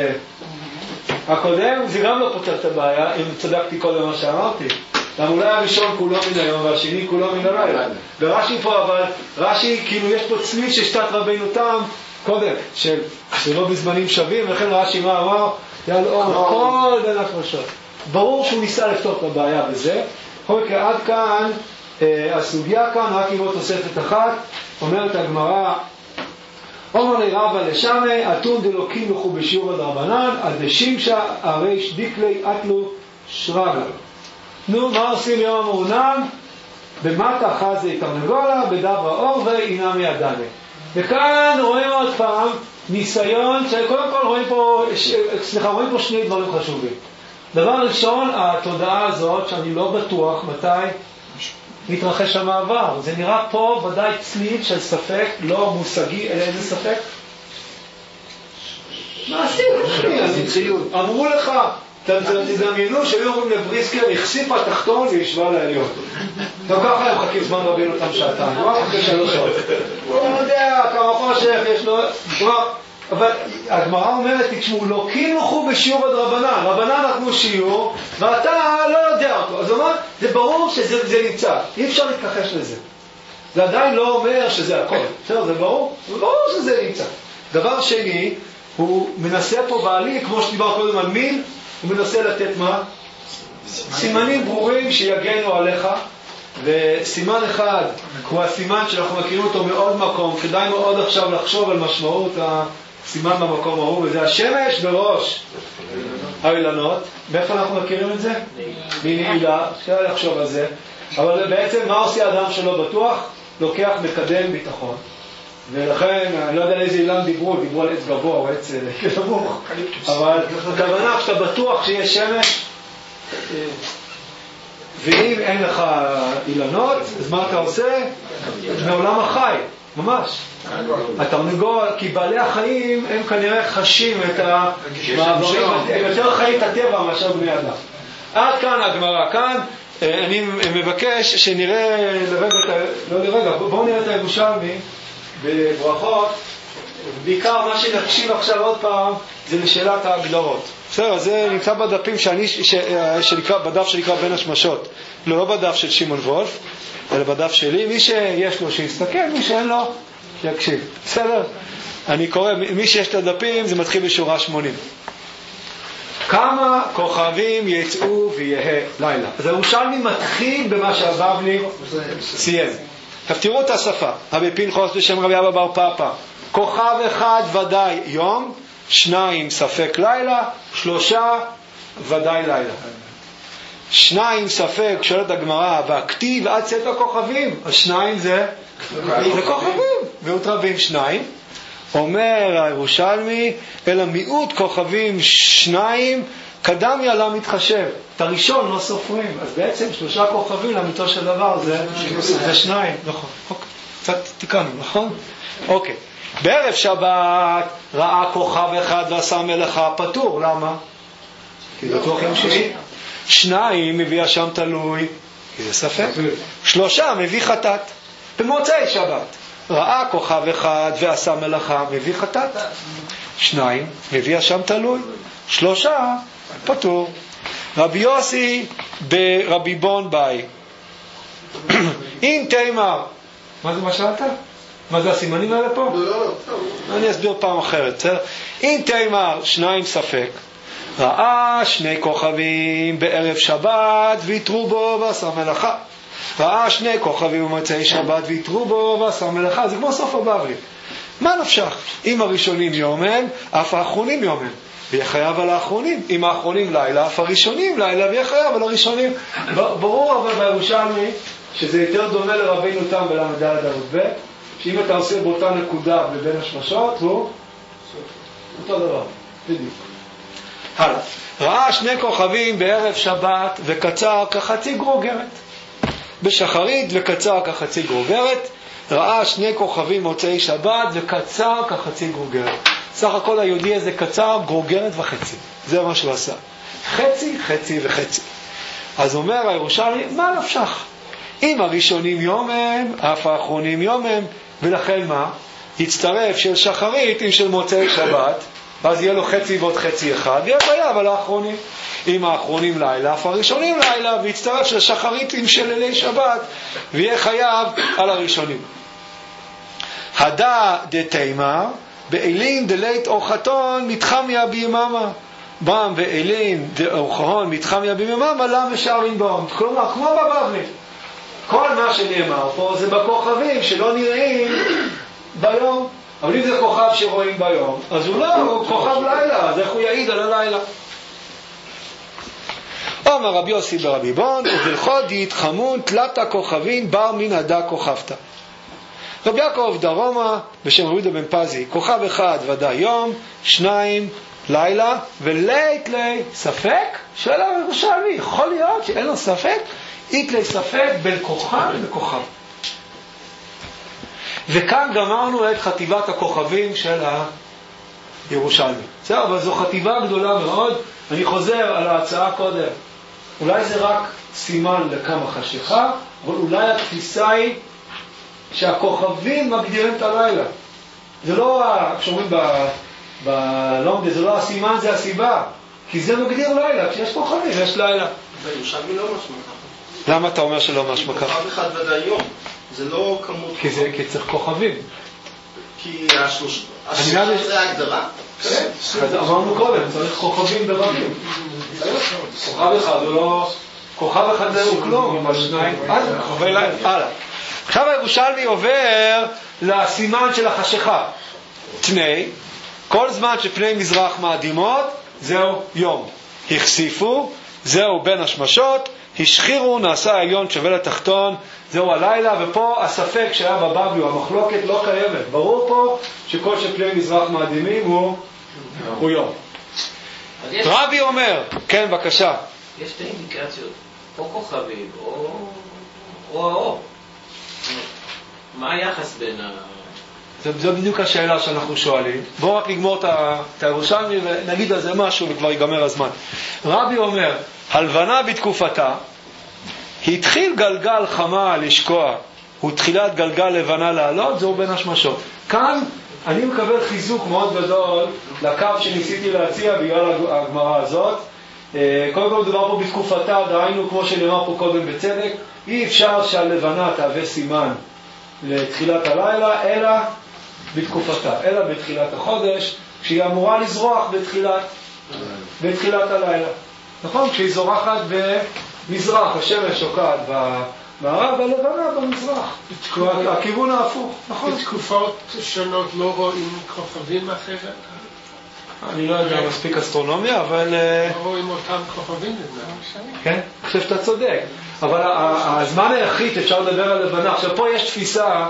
הקודם, זה גם לא פותר את הבעיה, אם צדקתי כל מה שאמרתי. למה אולי הראשון כולו מן היום והשני כולו מן הלילה. ורש"י פה, אבל רש"י כאילו יש פה צליל ששתת רבינו תם קודם, שלא בזמנים שווים, ולכן רש"י מה אמר? היה לו אור כל בין השמשות. ברור שהוא ניסה לפתור את הבעיה בזה. בכל מקרה, עד כאן, הסוגיה כאן, רק עם עוד תוספת אחת, אומרת הגמרא, אומר לי רבא לשמי, אתון דלוקים לכו בשיעור הדרבנן, עד דשימשה הרי דיקלי אטלו שרגה. נו, מה עושים יום המעונן? במטה חזי תרנגולה, בדבר אור ואינם ידעני. וכאן רואים עוד פעם ניסיון, שקודם כל רואים פה שני דברים חשובים. דבר ראשון, התודעה הזאת, שאני לא בטוח מתי מתרחש המעבר. זה נראה פה ודאי צליל של ספק, לא מושגי, אלא איזה ספק? מעשי, אמרו לך, תדמיינו שהיו אומרים לבריסקר, החשיפה תחתון וישבה לעליון. גם ככה הם חכים זמן רבים אותם שעתיים, לא אחרי 3 שעות. הוא לא יודע כמה חושך יש לו, אבל הגמרא אומרת, תשמעו, לא כינוכו בשיעור הדרבנן, רבנן נתנו שיעור, ואתה לא יודע אותו. אז הוא אומר, זה ברור שזה נמצא, אי אפשר להתכחש לזה. זה עדיין לא אומר שזה הכל, זה ברור שזה נמצא. דבר שני, הוא מנסה פה בעלי, כמו שדיבר קודם על מיל, הוא מנסה לתת מה? סימנים ברורים שיגנו עליך, וסימן אחד הוא הסימן שאנחנו מכירים אותו מעוד מקום, כדאי מאוד עכשיו לחשוב על משמעות הסימן במקום ההוא, וזה השמש בראש האילנות. מאיפה אנחנו מכירים את זה? מנעילה, כדאי לחשוב על זה. אבל בעצם מה עושה אדם שלא בטוח? לוקח מקדם ביטחון. ולכן, אני לא יודע על איזה אילן דיברו על עץ גבוה או עץ נמוך, אבל הכוונה כשאתה בטוח שיש שמש, ואם אין לך אילנות, אז מה אתה עושה? מעולם החי, ממש. התרנגול, כי בעלי החיים הם כנראה חשים את המעברים, הם יותר חיים את הטבע מאשר בני אדם. עד כאן הגמרא, כאן אני מבקש שנראה לרגע, בואו נראה את הירושלמי בברכות. בעיקר מה שנקשיב עכשיו עוד פעם זה לשאלת ההגדרות. בסדר, זה נמצא בדפים בדף שנקרא בין השמשות, לא בדף של שמעון וולף, אלא בדף שלי. מי שיש לו שיסתכל, מי שאין לו שיקשיב. בסדר? אני קורא, מי שיש את הדפים זה מתחיל בשורה 80. כמה כוכבים יצאו ויהה לילה. אז הירושלמי מתחיל במה שהבבלי סיים. עכשיו תראו את השפה. רבי פנחס בשם רבי אבא בר פפא, כוכב אחד ודאי יום, 2 ספק לילה, 3 ודאי לילה. 2 ספק, שואלת הגמרא, והכתיב עד צאת הכוכבים, אז 2 זה כוכבים, ועוד רבים 2. אומר הירושלמי, אלא מיעוט כוכבים 2 קדם יעלה מתחשב. את הראשון לא סופרים, אז בעצם 3 כוכבים לאמיתו של דבר זה 2. נכון, קצת תיקנו, נכון? אוקיי. בערב שבת ראה כוכב אחד ועשה מלאכה פטור. למה? כי בטוח יום שישי. 2 מביא אשם תלוי, כי זה ספק. 3 מביא חטאת. במוצאי שבת ראה כוכב אחד ועשה מלאכה, מביא חטאת. 2 מביא אשם תלוי, 3 פטור. רבי יוסי ברבי בון ביי, אם תימר, מה זה מה שאלת? מה זה הסימנים האלה פה? אני אסביר פעם אחרת. אם תימר 2 ספק, ראה 2 כוכבים בערב שבת ויתרו בו ועשה מלאכה. ראה 2 כוכבים במוצאי שבת ויתרו בו ועשה מלאכה. זה כמו סוף הבבלי. מה נפשך? אם הראשונים יומן, אף האחרונים יומן, ויהיה חייב על האחרונים. אם האחרונים לילה, אף הראשונים לילה, ויהיה חייב על הראשונים. ברור אבל בירושלמי שזה יותר דומה לרבינו תם בל"ד עמוד ב', שאם אתה עושה באותה נקודה בבין השמשות, הוא אותו דבר, בדיוק. הלאה. ראה שני כוכבים בערב שבת וקצר כחצי גרוגרת. בשחרית וקצר כחצי גרוגרת. ראה שני כוכבים מוצאי שבת וקצר כחצי גרוגרת. סך הכל היהודי הזה קצר גרוגרת וחצי. זה מה שהוא עשה. חצי, חצי וחצי. אז אומר הירושלמי, מה נפשך? אם הראשונים יומם, אף האחרונים יומם, ולכן מה? יצטרף של שחרית עם של מוצאי שבת, אז יהיה לו חצי ועוד חצי אחד, ויהיה חייב על האחרונים. אם האחרונים לילה, אף הראשונים לילה, ויצטרף של שחרית עם של לילי שבת, ויהיה חייב על הראשונים. הדא דתימא, באילין דלית אורחתון מתחמיה ביממה. בם ואילין דאורחתון מתחמיה ביממה, למה משארים בם. כלומר, כמו בבבלי. כל מה שנאמר פה זה בכוכבים שלא נראים ביום. אבל אם זה כוכב שרואים ביום, אז הוא לא כוכב לילה, אז איך הוא יעיד על הלילה? אומר רבי יוסי ברבי בון, ובלכות יתחמון תלת הכוכבים בר מן הדא כוכבתא. רבי יעקב דרומה בשם רבי בן פזי, כוכב אחד ודאי יום, שניים לילה, ולית לי ספק, שואל הירושלמי, יכול להיות שאין לו ספק, אית לי ספק בין כוכב לכוכב. וכאן גמרנו את חטיבת הכוכבים של הירושלמי. בסדר, אבל זו חטיבה גדולה מאוד. אני חוזר על ההצעה קודם. אולי זה רק סימן לכמה חשיכה, אבל אולי התפיסה היא שהכוכבים מגדירים את הלילה. זה לא, כשאומרים בלומדה, זה לא הסימן, זה הסיבה. כי זה מגדיר לילה. כשיש כוכבים, יש לילה. בירושלמי לא משמע ככה. למה אתה אומר שלא משמע ככה? כוכב אחד ודאי יום. זה לא כמות... כי צריך כוכבים. כי השלושה זה ההגדרה? כן. אז אמרנו קודם, צריך כוכבים ברבים. כוכב אחד הוא לא... כוכב אחד זה הוא כלום, אבל שניים... כוכבי לילה. הלאה. עכשיו הירושלמי עובר לסימן של החשיכה. תני, כל זמן שפני מזרח מאדימות, זהו יום. החשיפו, זהו בין השמשות, השחירו, נעשה העליון שווה לתחתון, זהו הלילה, ופה הספק שהיה בבבלי, המחלוקת לא קיימת. ברור פה שכל שפני מזרח מאדימים הוא יום. רבי אומר, כן, בבקשה. יש שתי אינדיקציות, או כוכבים, או האור. מה היחס בין זו בדיוק השאלה שאנחנו שואלים. בואו רק נגמור את הירושלמי ונגיד על זה משהו וכבר ייגמר הזמן. רבי אומר, הלבנה בתקופתה, התחיל גלגל חמה לשקוע, ותחילת גלגל לבנה לעלות, זהו בין השמשות. כאן אני מקבל חיזוק מאוד גדול לקו שניסיתי להציע בגלל הגמרא הזאת. קודם כל מדובר פה בתקופתה, דהיינו כמו שנאמר פה קודם בצדק, אי אפשר שהלבנה תהווה סימן לתחילת הלילה, אלא בתקופתה, אלא בתחילת החודש, כשהיא אמורה לזרוח בתחילת הלילה. נכון? כשהיא זורחת במזרח, השמש שוקעת במערב, והלבנה במזרח. הכיוון ההפוך, נכון? בתקופות שונות לא רואים כוכבים אחרת? אני לא יודע מספיק אסטרונומיה, אבל... לא רואים אותם כוכבים, כן? אני חושב שאתה צודק. אבל הזמן היחיד אפשר לדבר על לבנה. עכשיו פה יש תפיסה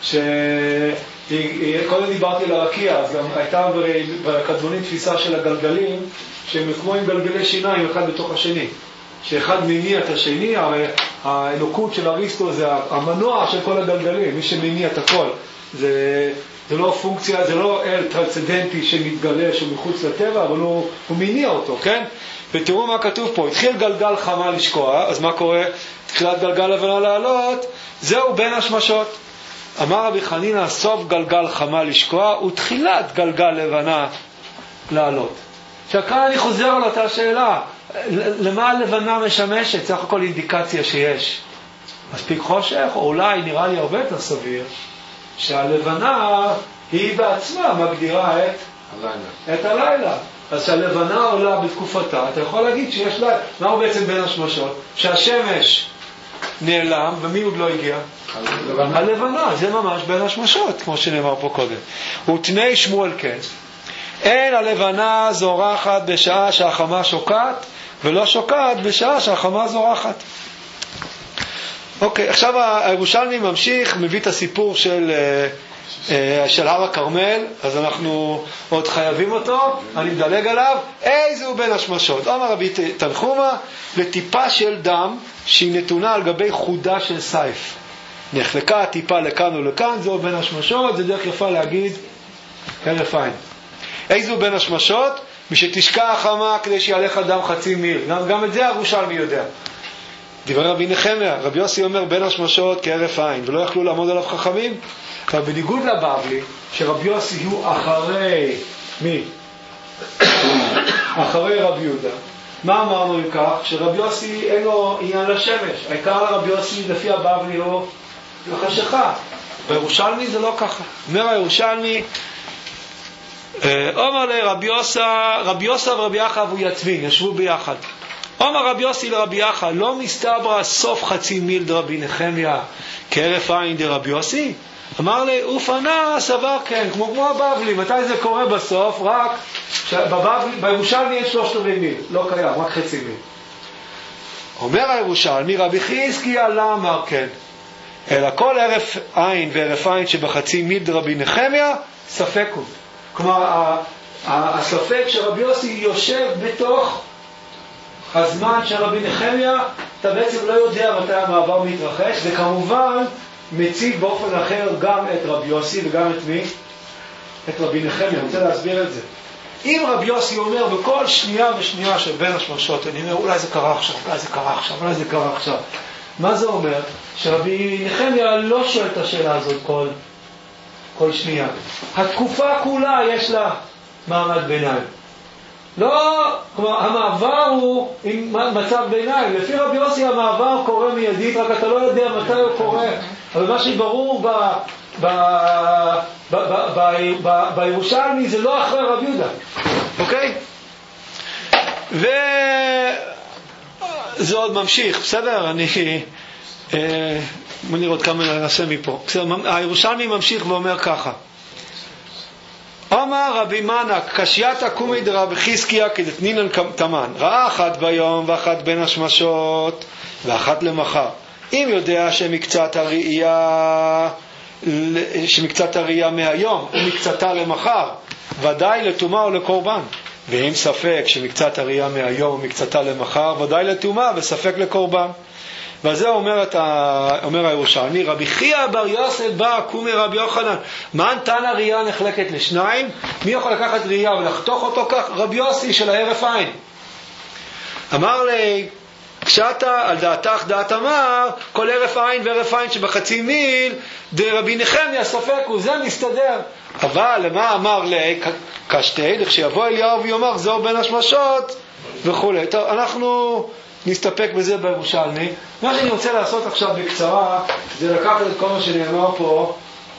קודם דיברתי על הרקיע, אז גם הייתה בקדמונים תפיסה של הגלגלים שהם כמו עם גלגלי שיניים אחד בתוך השני, שאחד מניע את השני. הרי האלוקות של אריסטו זה המנוע של כל הגלגלים, מי שמניע את הכל. זה לא פונקציה, זה לא אל טרנסצנדנטי שמתגלה שהוא מחוץ לטבע, אבל הוא מניע אותו, כן? ותראו מה כתוב פה, התחיל גלגל חמה לשקוע, אז מה קורה? תחילת גלגל לבנה לעלות, זהו בין השמשות. אמר רבי חנינא, סוף גלגל חמה לשקוע ותחילת גלגל לבנה לעלות. עכשיו כאן אני חוזר על אותה שאלה, למה הלבנה משמשת? סך הכל אינדיקציה שיש מספיק חושך, או אולי נראה לי הרבה יותר סביר שהלבנה היא בעצמה מגדירה את הלילה. אז שהלבנה עולה בתקופתה, אתה יכול להגיד שיש לילה. מה הוא בעצם בין השמשות? שהשמש נעלם, ומי עוד לא הגיע? הלבנה, זה ממש בין השמשות, כמו שנאמר פה קודם. ותני שמואל כן, אין הלבנה זורחת בשעה שהחמה שוקעת, ולא שוקעת בשעה שהחמה זורחת. אוקיי, עכשיו הירושלמי ממשיך, מביא את הסיפור של של הר הכרמל, אז אנחנו עוד חייבים אותו, אני מדלג עליו. איזה הוא בין השמשות? אמר רבי תנחומה, לטיפה של דם שהיא נתונה על גבי חודה של סייף, נחלקה טיפה לכאן ולכאן, זהו בין השמשות. זה דרך יפה להגיד הרף עין. איזה הוא בין השמשות? משתשקע החמה כדי שיעליך דם חצי מיל. גם את זה הירושלמי יודע. דברי רבי נחמיה, רבי יוסי אומר בין השמשות כהרף עין, ולא יכלו לעמוד עליו חכמים. אבל בניגוד לבבלי, שרבי יוסי הוא אחרי מי? אחרי רבי יהודה. מה אמרנו עם כך? שרבי יוסי אין לו עניין לשמש. העיקר לרבי יוסי לפי הבבלי הוא החשיכה. בירושלמי זה לא ככה. אומר הירושלמי, אומר לרבי יוסה ורבי יחד הוא יצבין, ישבו ביחד. אומר רבי יוסי לרבי יחד, לא מסתברא סוף חצי מיל דרבי נחמיה כהרף עין דרבי יוסי? אמר לי, ופנה סבר כן, כמו הבבלי. מתי זה קורה בסוף? רק בירושלמי יש 3/4 מיל, לא קיים, רק חצי מיל. אומר הירושלמי, רבי חזקיה לא אמר כן, אלא כל הרף עין והרף עין שבחצי מיל דרבי נחמיה ספק הוא. כלומר, הספק שרבי יוסי יושב בתוך הזמן של רבי נחמיה, אתה בעצם לא יודע מתי המעבר מתרחש, וכמובן מציג באופן אחר גם את רבי יוסי וגם את מי? את רבי נחמיה. אני רוצה להסביר את זה. אם רבי יוסי אומר בכל שנייה ושנייה של בין השמשות, אני אומר אולי זה קרה עכשיו, אולי זה קרה עכשיו, אולי זה קרה עכשיו. מה זה אומר? שרבי נחמיה לא שואל את השאלה הזאת כל שנייה. התקופה כולה יש לה מעמד ביניים. לא, כלומר, המעבר הוא עם מצב ביניים. לפי רבי יוסי המעבר קורה מיידית, רק אתה לא יודע מתי הוא קורה. אבל מה שברור בירושלמי זה לא אחרי רבי יהודה. אוקיי? וזה עוד ממשיך, בסדר? בוא נראה עוד כמה ננסה מפה. הירושלמי ממשיך ואומר ככה. אמר רבי מנק, קשיית הקומי דרבי חזקיה כדתנינן תמן, ראה אחת ביום ואחת בין השמשות ואחת למחר. אם יודע שמקצת הראייה מהיום ומקצתה למחר, ודאי לטומאה או לקורבן. ואם ספק שמקצת הראייה מהיום ומקצתה למחר, ודאי לטומאה וספק לקורבן. וזה אומר הירושלמי, רבי חייא בר יוסף בא קומי רבי יוחנן, מה נתן הראייה נחלקת לשניים? מי יכול לקחת ראייה ולחתוך אותו כך? רבי יוסי של ההרף עין. אמר לי, כשאתה על דעתך דעת אמר, כל הרף עין והרף עין שבחצי מיל דרבי נחמיה ספק הוא, זה מסתדר. אבל למה אמר לי קשתי, לכשיבוא אליהו ויאמר זהו בין השמשות וכו'. טוב, אנחנו נסתפק בזה בירושלמי. מה שאני רוצה לעשות עכשיו בקצרה זה לקחת את כל מה שנאמר פה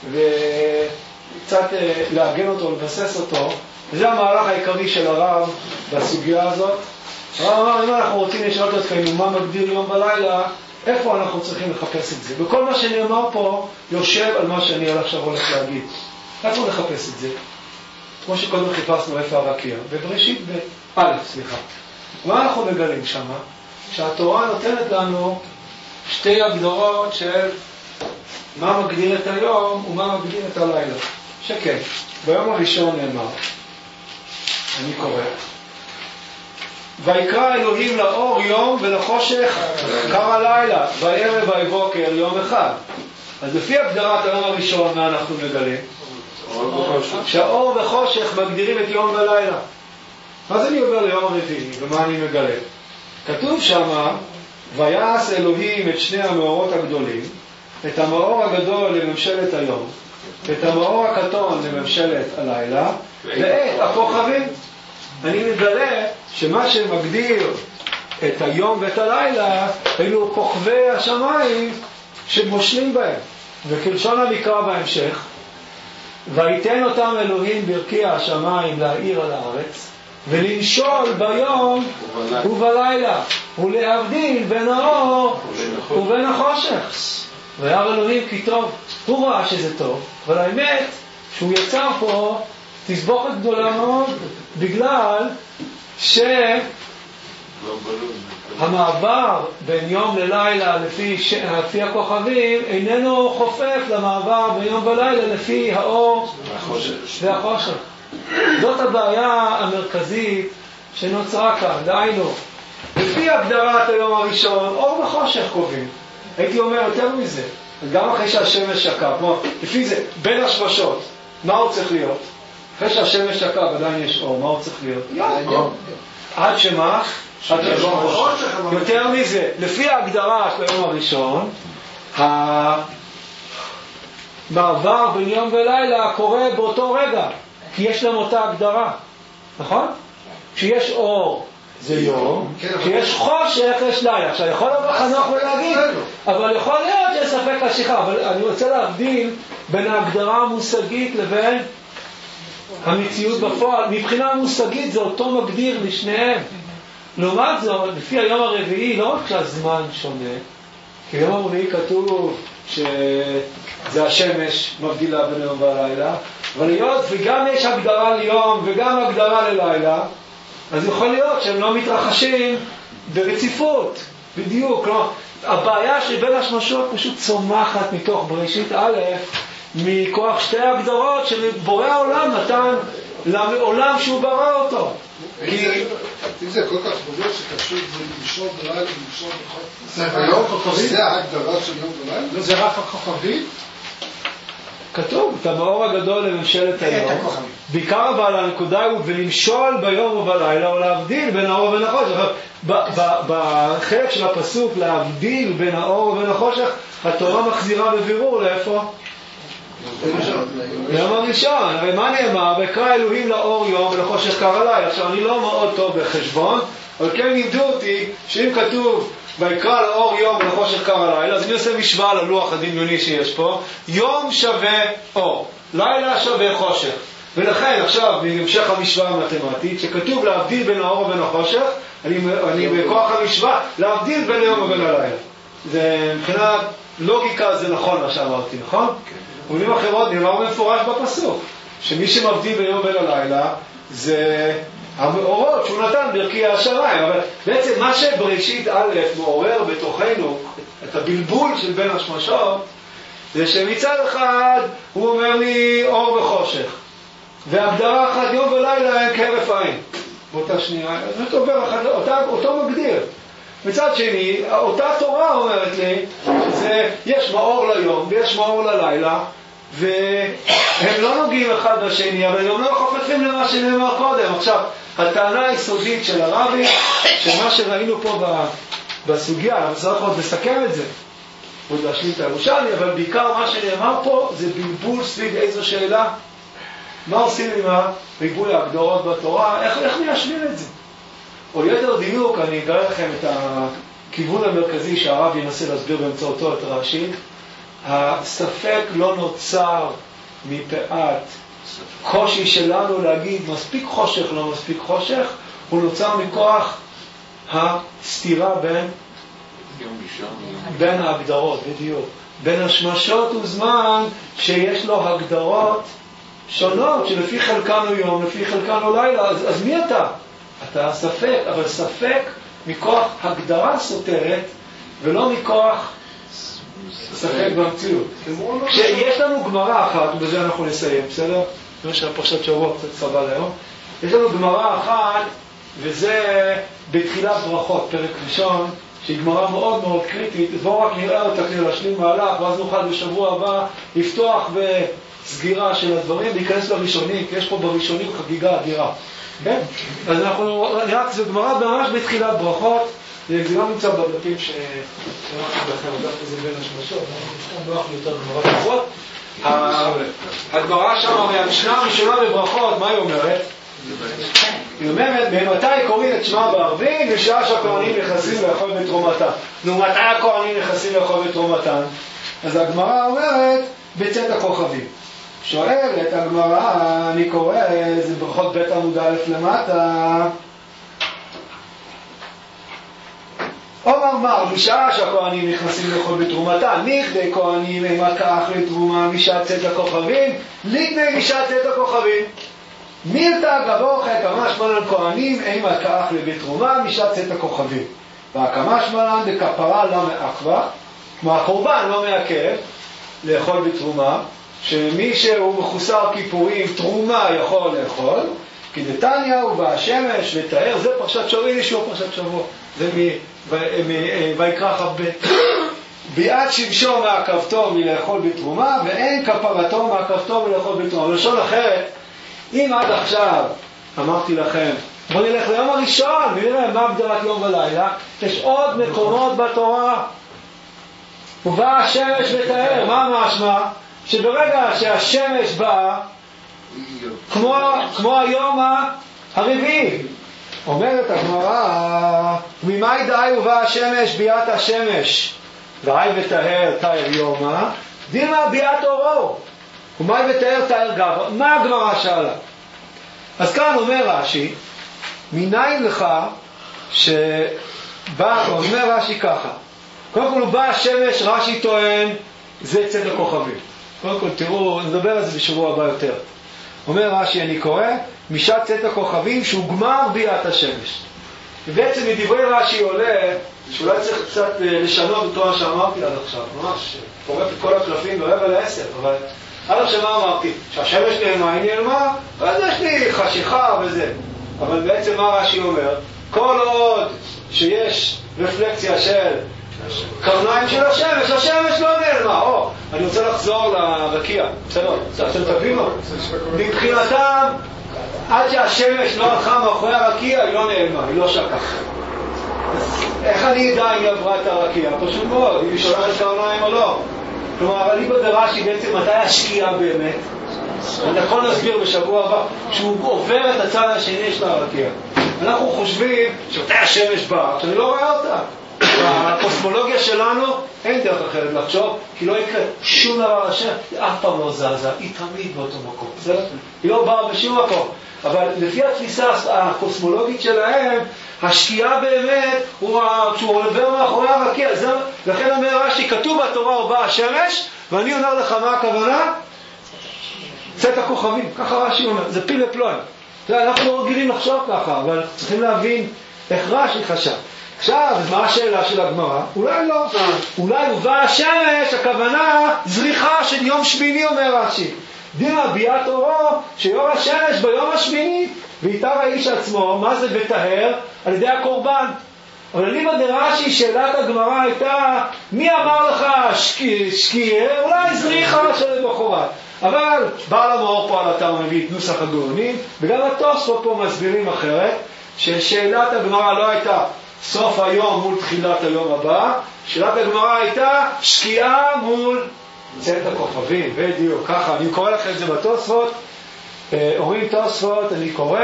וקצת להגן אותו, לבסס אותו. וזה המהלך העיקרי של הרב בסוגיה הזאת. הרב אמר, אם אנחנו רוצים לשאול את עצמנו מה מגדיר יום ולילה, איפה אנחנו צריכים לחפש את זה? וכל מה שנאמר פה יושב על מה שאני עכשיו הולך להגיד. איפה נחפש את זה? כמו שקודם חיפשנו איפה הרקיע. בבראשית מה אנחנו מגלים שם? שהתורה נותנת לנו שתי הגדרות של מה מגדיר את היום ומה מגדיר את הלילה. שכן, ביום הראשון נאמר, אני קורא, ויקרא אלוהים לאור יום ולחושך קרא לילה, בערב ובבוקר יום אחד. אז לפי הגדרת היום הראשון מה אנחנו מגלים? שהאור וחושך מגדירים את יום ולילה. אז אני עובר ליום הרביעי, ומה אני מגלה? כתוב שמה, ויעש אלוהים את שני המאורות הגדולים, את המאור הגדול לממשלת היום, את המאור הקטון לממשלת הלילה, ואת הכוכבים. אני מגלה שמה שמגדיר את היום ואת הלילה, אלו כוכבי השמיים שמושלים בהם. וכלשון המקרא בהמשך, ויתן אותם אלוהים ברקיע השמיים להאיר על הארץ, ולמשול ביום ובלילה, ולהבדיל בין האור ובין החושך. וירא אלוהים כי טוב. הוא ראה שזה טוב, אבל האמת שהוא יצר פה תסבוכת גדולה מאוד, בגלל המעבר בין יום ללילה לפי הכוכבים איננו חופף למעבר בין יום ולילה לפי האור והחושך. זאת הבעיה המרכזית שנוצרה כאן. דהיינו, לפי הגדרת היום הראשון, אור וחושך קובעים. הייתי אומר יותר מזה, גם אחרי שהשמש שקע, כמו לפי זה, בין השמשות, מה הוא צריך להיות? אחרי שהשמש שקע עדיין יש אור, מה הוא צריך להיות? יום. עד שמה? עד שבוע חושך. יותר מזה, לפי ההגדרה של היום הראשון, המעבר בין יום ולילה קורה באותו רגע, כי יש להם אותה הגדרה, נכון? כשיש אור זה יום, כשיש חושך יש לילה. עכשיו יכול להיות חנוך ולהגיד, אבל יכול להיות שיש ספק השיחה, אבל אני רוצה להבדיל בין ההגדרה המושגית לבין המציאות בפועל. מבחינה מושגית זה אותו מגדיר לשניהם. לעומת זאת, לפי היום הרביעי לא רק שהזמן שונה, כי היום הרביעי כתוב שזה השמש מבדילה בין היום והלילה, אבל היות וגם יש הגדרה ליום וגם הגדרה ללילה, אז יכול להיות שהם לא מתרחשים ברציפות, בדיוק. כלומר, הבעיה שבין השמשות פשוט צומחת מתוך בראשית א', מכוח שתי הגדרות שבורא העולם נתן לעולם שהוא ברא אותו. אם זה כל כך ברור שקשור זה לישון בלילה ולישון בחושך, זה ההגדרה של יום ולילה? לא, זה רק הכוכבים? כתוב, את המאור הגדול לממשלת היום. בעיקר אבל הנקודה הוא ולמשול ביום ובלילה או להבדיל בין האור ובין החושך. בחלק של הפסוק להבדיל בין האור ובין החושך, התורה מחזירה בבירור לאיפה? ליום הראשון. הרי מה נאמר? ויקרא אלוהים לאור יום ולחושך קרא לילה. עכשיו אני לא מאוד טוב בחשבון, אבל כן לימדו אותי שאם כתוב ויקרא לאור יום ולחושך קרא לילה, אז אני עושה משוואה על הלוח הדמיוני שיש פה. יום שווה אור, לילה שווה חושך. ולכן עכשיו בהמשך המשוואה המתמטית שכתוב להבדיל בין האור ובין החושך, אני בכוח המשוואה להבדיל בין היום ובין הלילה. זה מבחינת לוגיקה זה נכון מה שאמרתי, נכון? במילים אחרות נאמר מפורש בפסוק שמי שמבדיל בין היום ובין הלילה זה המאורות שהוא נתן ברכי השמיים. אבל בעצם מה שבראשית א' מעורר בתוכנו את הבלבול של בין השמשות זה שמצד אחד הוא אומר לי אור וחושך, והגדרה אחת יום ולילה הם כהרף עין באותה שנייה, זאת עובר אחד, אותו מגדיר. מצד שני אותה תורה אומרת לי שיש מאור ליום ויש מאור ללילה, והם לא נוגעים אחד בשני, אבל הם לא חופפים למה שנאמר קודם. עכשיו, הטענה היסודית של הרבי, שמה שראינו פה בסוגיה, אני צריך עוד לסכם את זה, עוד להשלים את הירושלמי, אבל בעיקר מה שנאמר פה זה בלבול סביב איזו שאלה. מה עושים עם ריבוי ההגדרות בתורה? איך מיישבים את זה? או ליתר דיוק, אני אגלה לכם את הכיוון המרכזי שהרבי ינסה להסביר באמצעותו את רש"י. הספק לא נוצר מפאת קושי שלנו להגיד מספיק חושך, לא מספיק חושך, הוא נוצר מכוח הסתירה בין ההגדרות, בדיוק. בין השמשות וזמן שיש לו הגדרות שונות, שלפי חלקן הוא יום, לפי חלקן הוא לילה. אז מי אתה? אתה ספק, אבל ספק מכוח הגדרה סותרת, ולא מכוח ספק במציאות. כשיש לנו גמרא אחת, ובזה אנחנו נסיים, בסדר? זה שהפרשת שבוע קצת סבל היום. יש לנו גמרא אחת, וזה בתחילת ברכות, פרק ראשון, שהיא גמרא מאוד מאוד קריטית. בואו רק נראה אותה כדי להשלים מהלך, ואז נוכל בשבוע הבא לפתוח בסגירה של הדברים, להיכנס לראשונים, כי יש פה בראשונים חגיגה אדירה. כן? אז אנחנו, רק זו גמרא ממש בתחילת ברכות, זה גם נמצא בדפים שאנחנו לכם, הדף הזה בין השמשות, אנחנו נוח יותר גמרא ברכות. הגמרא שם, הרי המשנה הראשונה בברכות, מה היא אומרת? היא אומרת, ממתי קוראים את שמע בערבית? בשעה שהכהנים נכנסים לאכול בתרומתם. נו, מתי הכהנים נכנסים לאכול בתרומתם? אז הגמרא אומרת, בצאת הכוכבים. שואלת הגמרא, אני קורא, זה ברכות בית עמוד א' למטה. אומר מר, משעה שהכהנים נכנסים לאכול בתרומתם, נכדי כהנים הם הכך לתרומה משעת צאת הכוכבים, לפני משעת צאת הכוכבים. מילתא גבוך הקמא שמלן כהנים אין מקח לבתרומה משעת צאת הכוכבים. והקמא שמלן דכפרה לא מעכבה, כמו הקורבן לא מעכב לאכול בתרומה, שמי שהוא מחוסר כיפורים תרומה יכול לאכול, כי דתניא ובשמש ותאר, זה פרשת שורילי שהוא פרשת שבוע, זה ויקרא כ"ב. ביאת שמשו מעכבתו מלאכול בתרומה, ואין כפרתו מעכבתו מלאכול בתרומה. בלשון אחרת, אם עד עכשיו אמרתי לכם, בוא נלך ליום הראשון ונראה מה הגדרת יום ולילה, יש עוד מקומות בתורה. ובא השמש ותאר, מה משמע? שברגע שהשמש באה, כמו היום הרביעי, אומרת הגמרא, ממאי דאי ובא השמש ביאת השמש, דאי ותאר תאר יומה, דימה ביאת אורו, ומאי ותאר תאר גברה. מה הגמרא שאלה? אז כאן אומר רש"י, מניין לך שבא, אומר רש"י ככה, קודם כל הוא בא השמש, רש"י טוען, זה צאת הכוכבים. קודם כל תראו, נדבר על זה בשבוע הבא יותר. אומר רש"י, אני קורא, משעת צאת הכוכבים שהוא גמר ביאת השמש. ובעצם מדברי רש"י עולה, שאולי צריך קצת לשנות את מה שאמרתי עד עכשיו, ממש, פורק את כל הקלפים ברבע ל10, אבל עד עכשיו מה אמרתי? שהשמש נעלמה, היא נעלמה, ואז יש לי חשיכה וזה. אבל בעצם מה רש"י אומר? כל עוד שיש רפלקציה של קרניים של השמש, השמש לא נעלמה. אני רוצה לחזור לרקיע, בסדר? אתם תבינו? מבחינתם, עד שהשמש לא הלכה מאחורי הרקיע, היא לא נעלמה, היא לא שקעה. איך אני אדע אם היא עברה את הרקיע? פשוט מאוד, אם היא שולחת קרניים או לא. כלומר, אני בדרשי בעצם מתי השקיעה באמת? אני יכול להסביר בשבוע הבא שהוא עובר את הצד השני של הרקיע. אנחנו חושבים שמתי השמש באה, שאני לא רואה אותה. בקוסמולוגיה שלנו אין דרך אחרת לחשוב, כי לא יקרה שום דבר השם, היא אף פעם לא זזה, היא תמיד באותו מקום. היא לא באה בשום מקום. אבל לפי התפיסה הקוסמולוגית שלהם, השקיעה באמת הוא כשהוא עובר מאחורי הרקיע. לכן אומר רש"י, כתוב בתורה הוא בא השמש, ואני אומר לך מה הכוונה? צאת הכוכבים, ככה רש"י אומר, זה פיל ופלואים. אנחנו לא רגילים לחשוב ככה, אבל צריכים להבין איך רש"י חשב. עכשיו, מה השאלה של הגמרא? אולי לא. אולי הוא בא השמש, הכוונה זריחה של יום שמיני, אומר רש"י. דימה ביאת אורו, שיום השמש ביום השמיני, ואיתר האיש עצמו, מה זה בטהר? על ידי הקורבן. אבל אני בדרשי, שאלת הגמרא הייתה, מי אמר לך שקיעה? אולי זריחה של בחורת. אבל בעל המאור פה על אתר מביא את נוסח הגאונים, וגם התוספות פה מסבירים אחרת, ששאלת הגמרא לא הייתה סוף היום מול תחילת היום הבא, שאלת הגמרא הייתה שקיעה מול צאת הכוכבים, בדיוק, ככה, אני קורא לכם את זה בתוספות, אומרים תוספות, אני קורא,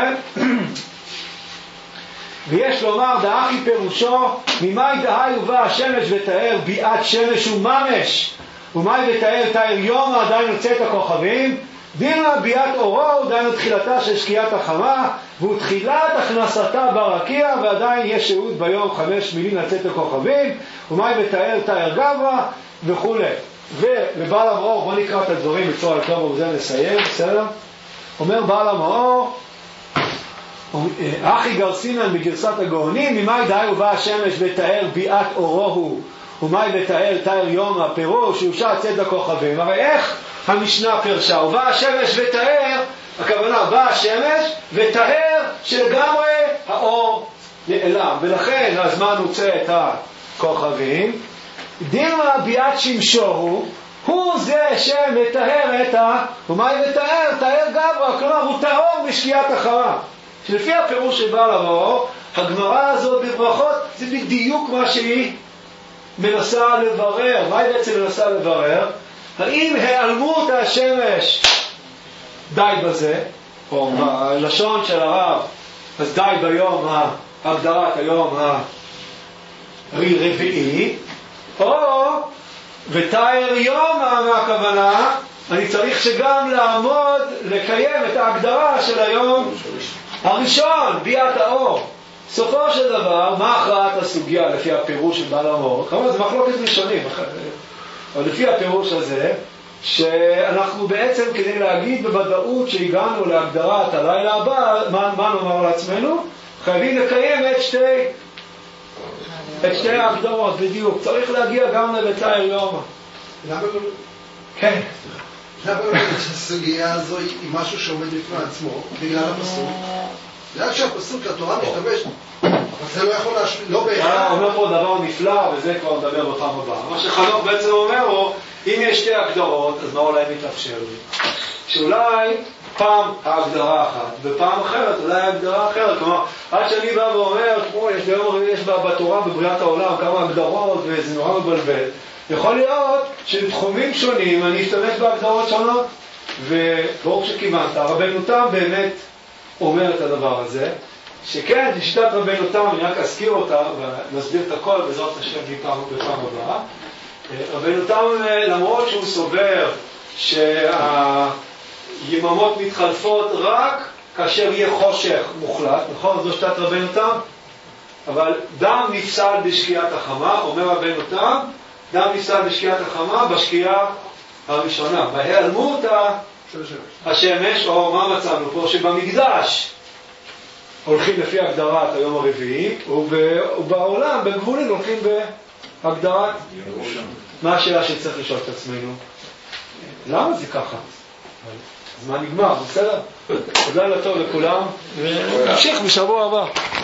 ויש לומר דאחי פירושו, ממאי דהי ובא השמש ותאר ביאת שמש וממש, ומאי ותאר תאר יום עדיין צאת הכוכבים, דימה ביאת אורו, דהיינו תחילתה של שקיעת החמה, והוא תחילת הכנסתה ברקיע, ועדיין יש שהות ביום 5 מילים לצאת הכוכבים, ומאי ותאר תאר גברה וכו'. ובעל המאור, בוא נקרא את הדברים בצורה יותר ובזה נסיים, בסדר? אומר בעל המאור, אחי גרסינן בגרסת הגאונים, ממאי דהי ובא השמש ותאר ביאת אורו, ומאי ותאר תאר יום הפירוש, שהוא שעת צאת הכוכבים. הרי איך המשנה פרשה? ובא השמש ותאר, הכוונה בא השמש ותאר שלגמרי האור נעלם, ולכן הזמן הוצא את הכוכבים. דימה ביאת שמשו הוא זה שמתאר את ומאי ותאר תאר גברה, כלומר הוא טהור בשקיעת החמה. שלפי הפירוש של בעל המאור, הגמרא הזאת בברכות זה בדיוק מה שהיא מנסה לברר. מה היא בעצם מנסה לברר? האם העלמות השמש די בזה, או בלשון של הרב, אז די ביום הגדרת היום הרביעי, או ותאר יום מהכוונה, אני צריך שגם לעמוד, לקיים את ההגדרה של היום הראשון, ביאת האור. סופו של דבר, מה הכרעת הסוגיה לפי הפירוש של בעל המאור? כמובן, זה מחלוקת ראשונים, אבל לפי הפירוש הזה, שאנחנו בעצם כדי להגיד בוודאות שהגענו להגדרת הלילה הבא, מה נאמר לעצמנו? חייבים לקיים את שתי ההגדרות בדיוק. צריך להגיע גם לביתר יומא. למה לא? כן. למה לא הסוגיה הזו היא משהו שעומד בפני עצמו בגלל הפסוק? בגלל שהפסוק התורה משתמש, אבל זה לא יכול להשמיע, לא בהכרח. אומר פה דבר נפלא, וזה כבר נדבר בפעם הבאה. מה שחנוך בעצם אומר לו, אם יש שתי הגדרות, אז מה אולי מתאפשר לי? שאולי פעם ההגדרה אחת, ופעם אחרת אולי ההגדרה אחרת. כלומר, עד שאני בא ואומר, כמו יש בתורה בבריאת העולם כמה הגדרות, וזה נורא מבלבל, יכול להיות שבתחומים שונים אני אשתמש בהגדרות שונות, וברוך שכיוונת, רבנו תם באמת אומר את הדבר הזה, שכן, לשיטת רבנו תם, אני רק אזכיר אותה ונסביר את הכל בעזרת השם בפעם הבאה. רבנו תם, למרות שהוא סובר שהיממות מתחלפות רק כאשר יהיה חושך מוחלט, נכון? זו שיטת רבנו תם, אבל דם נפסל בשקיעת החמה, אומר רבנו תם, דם נפסל בשקיעת החמה בשקיעה הראשונה. בהיעלמות השמש, או מה מצאנו פה? שבמקדש הולכים לפי הגדרת היום הרביעי, ובעולם, בגבולים, הולכים בהגדרת. מה השאלה שצריך לשאול את עצמנו? למה זה ככה? הזמן נגמר, בסדר? תודה לטוב לכולם, ונמשיך בשבוע הבא.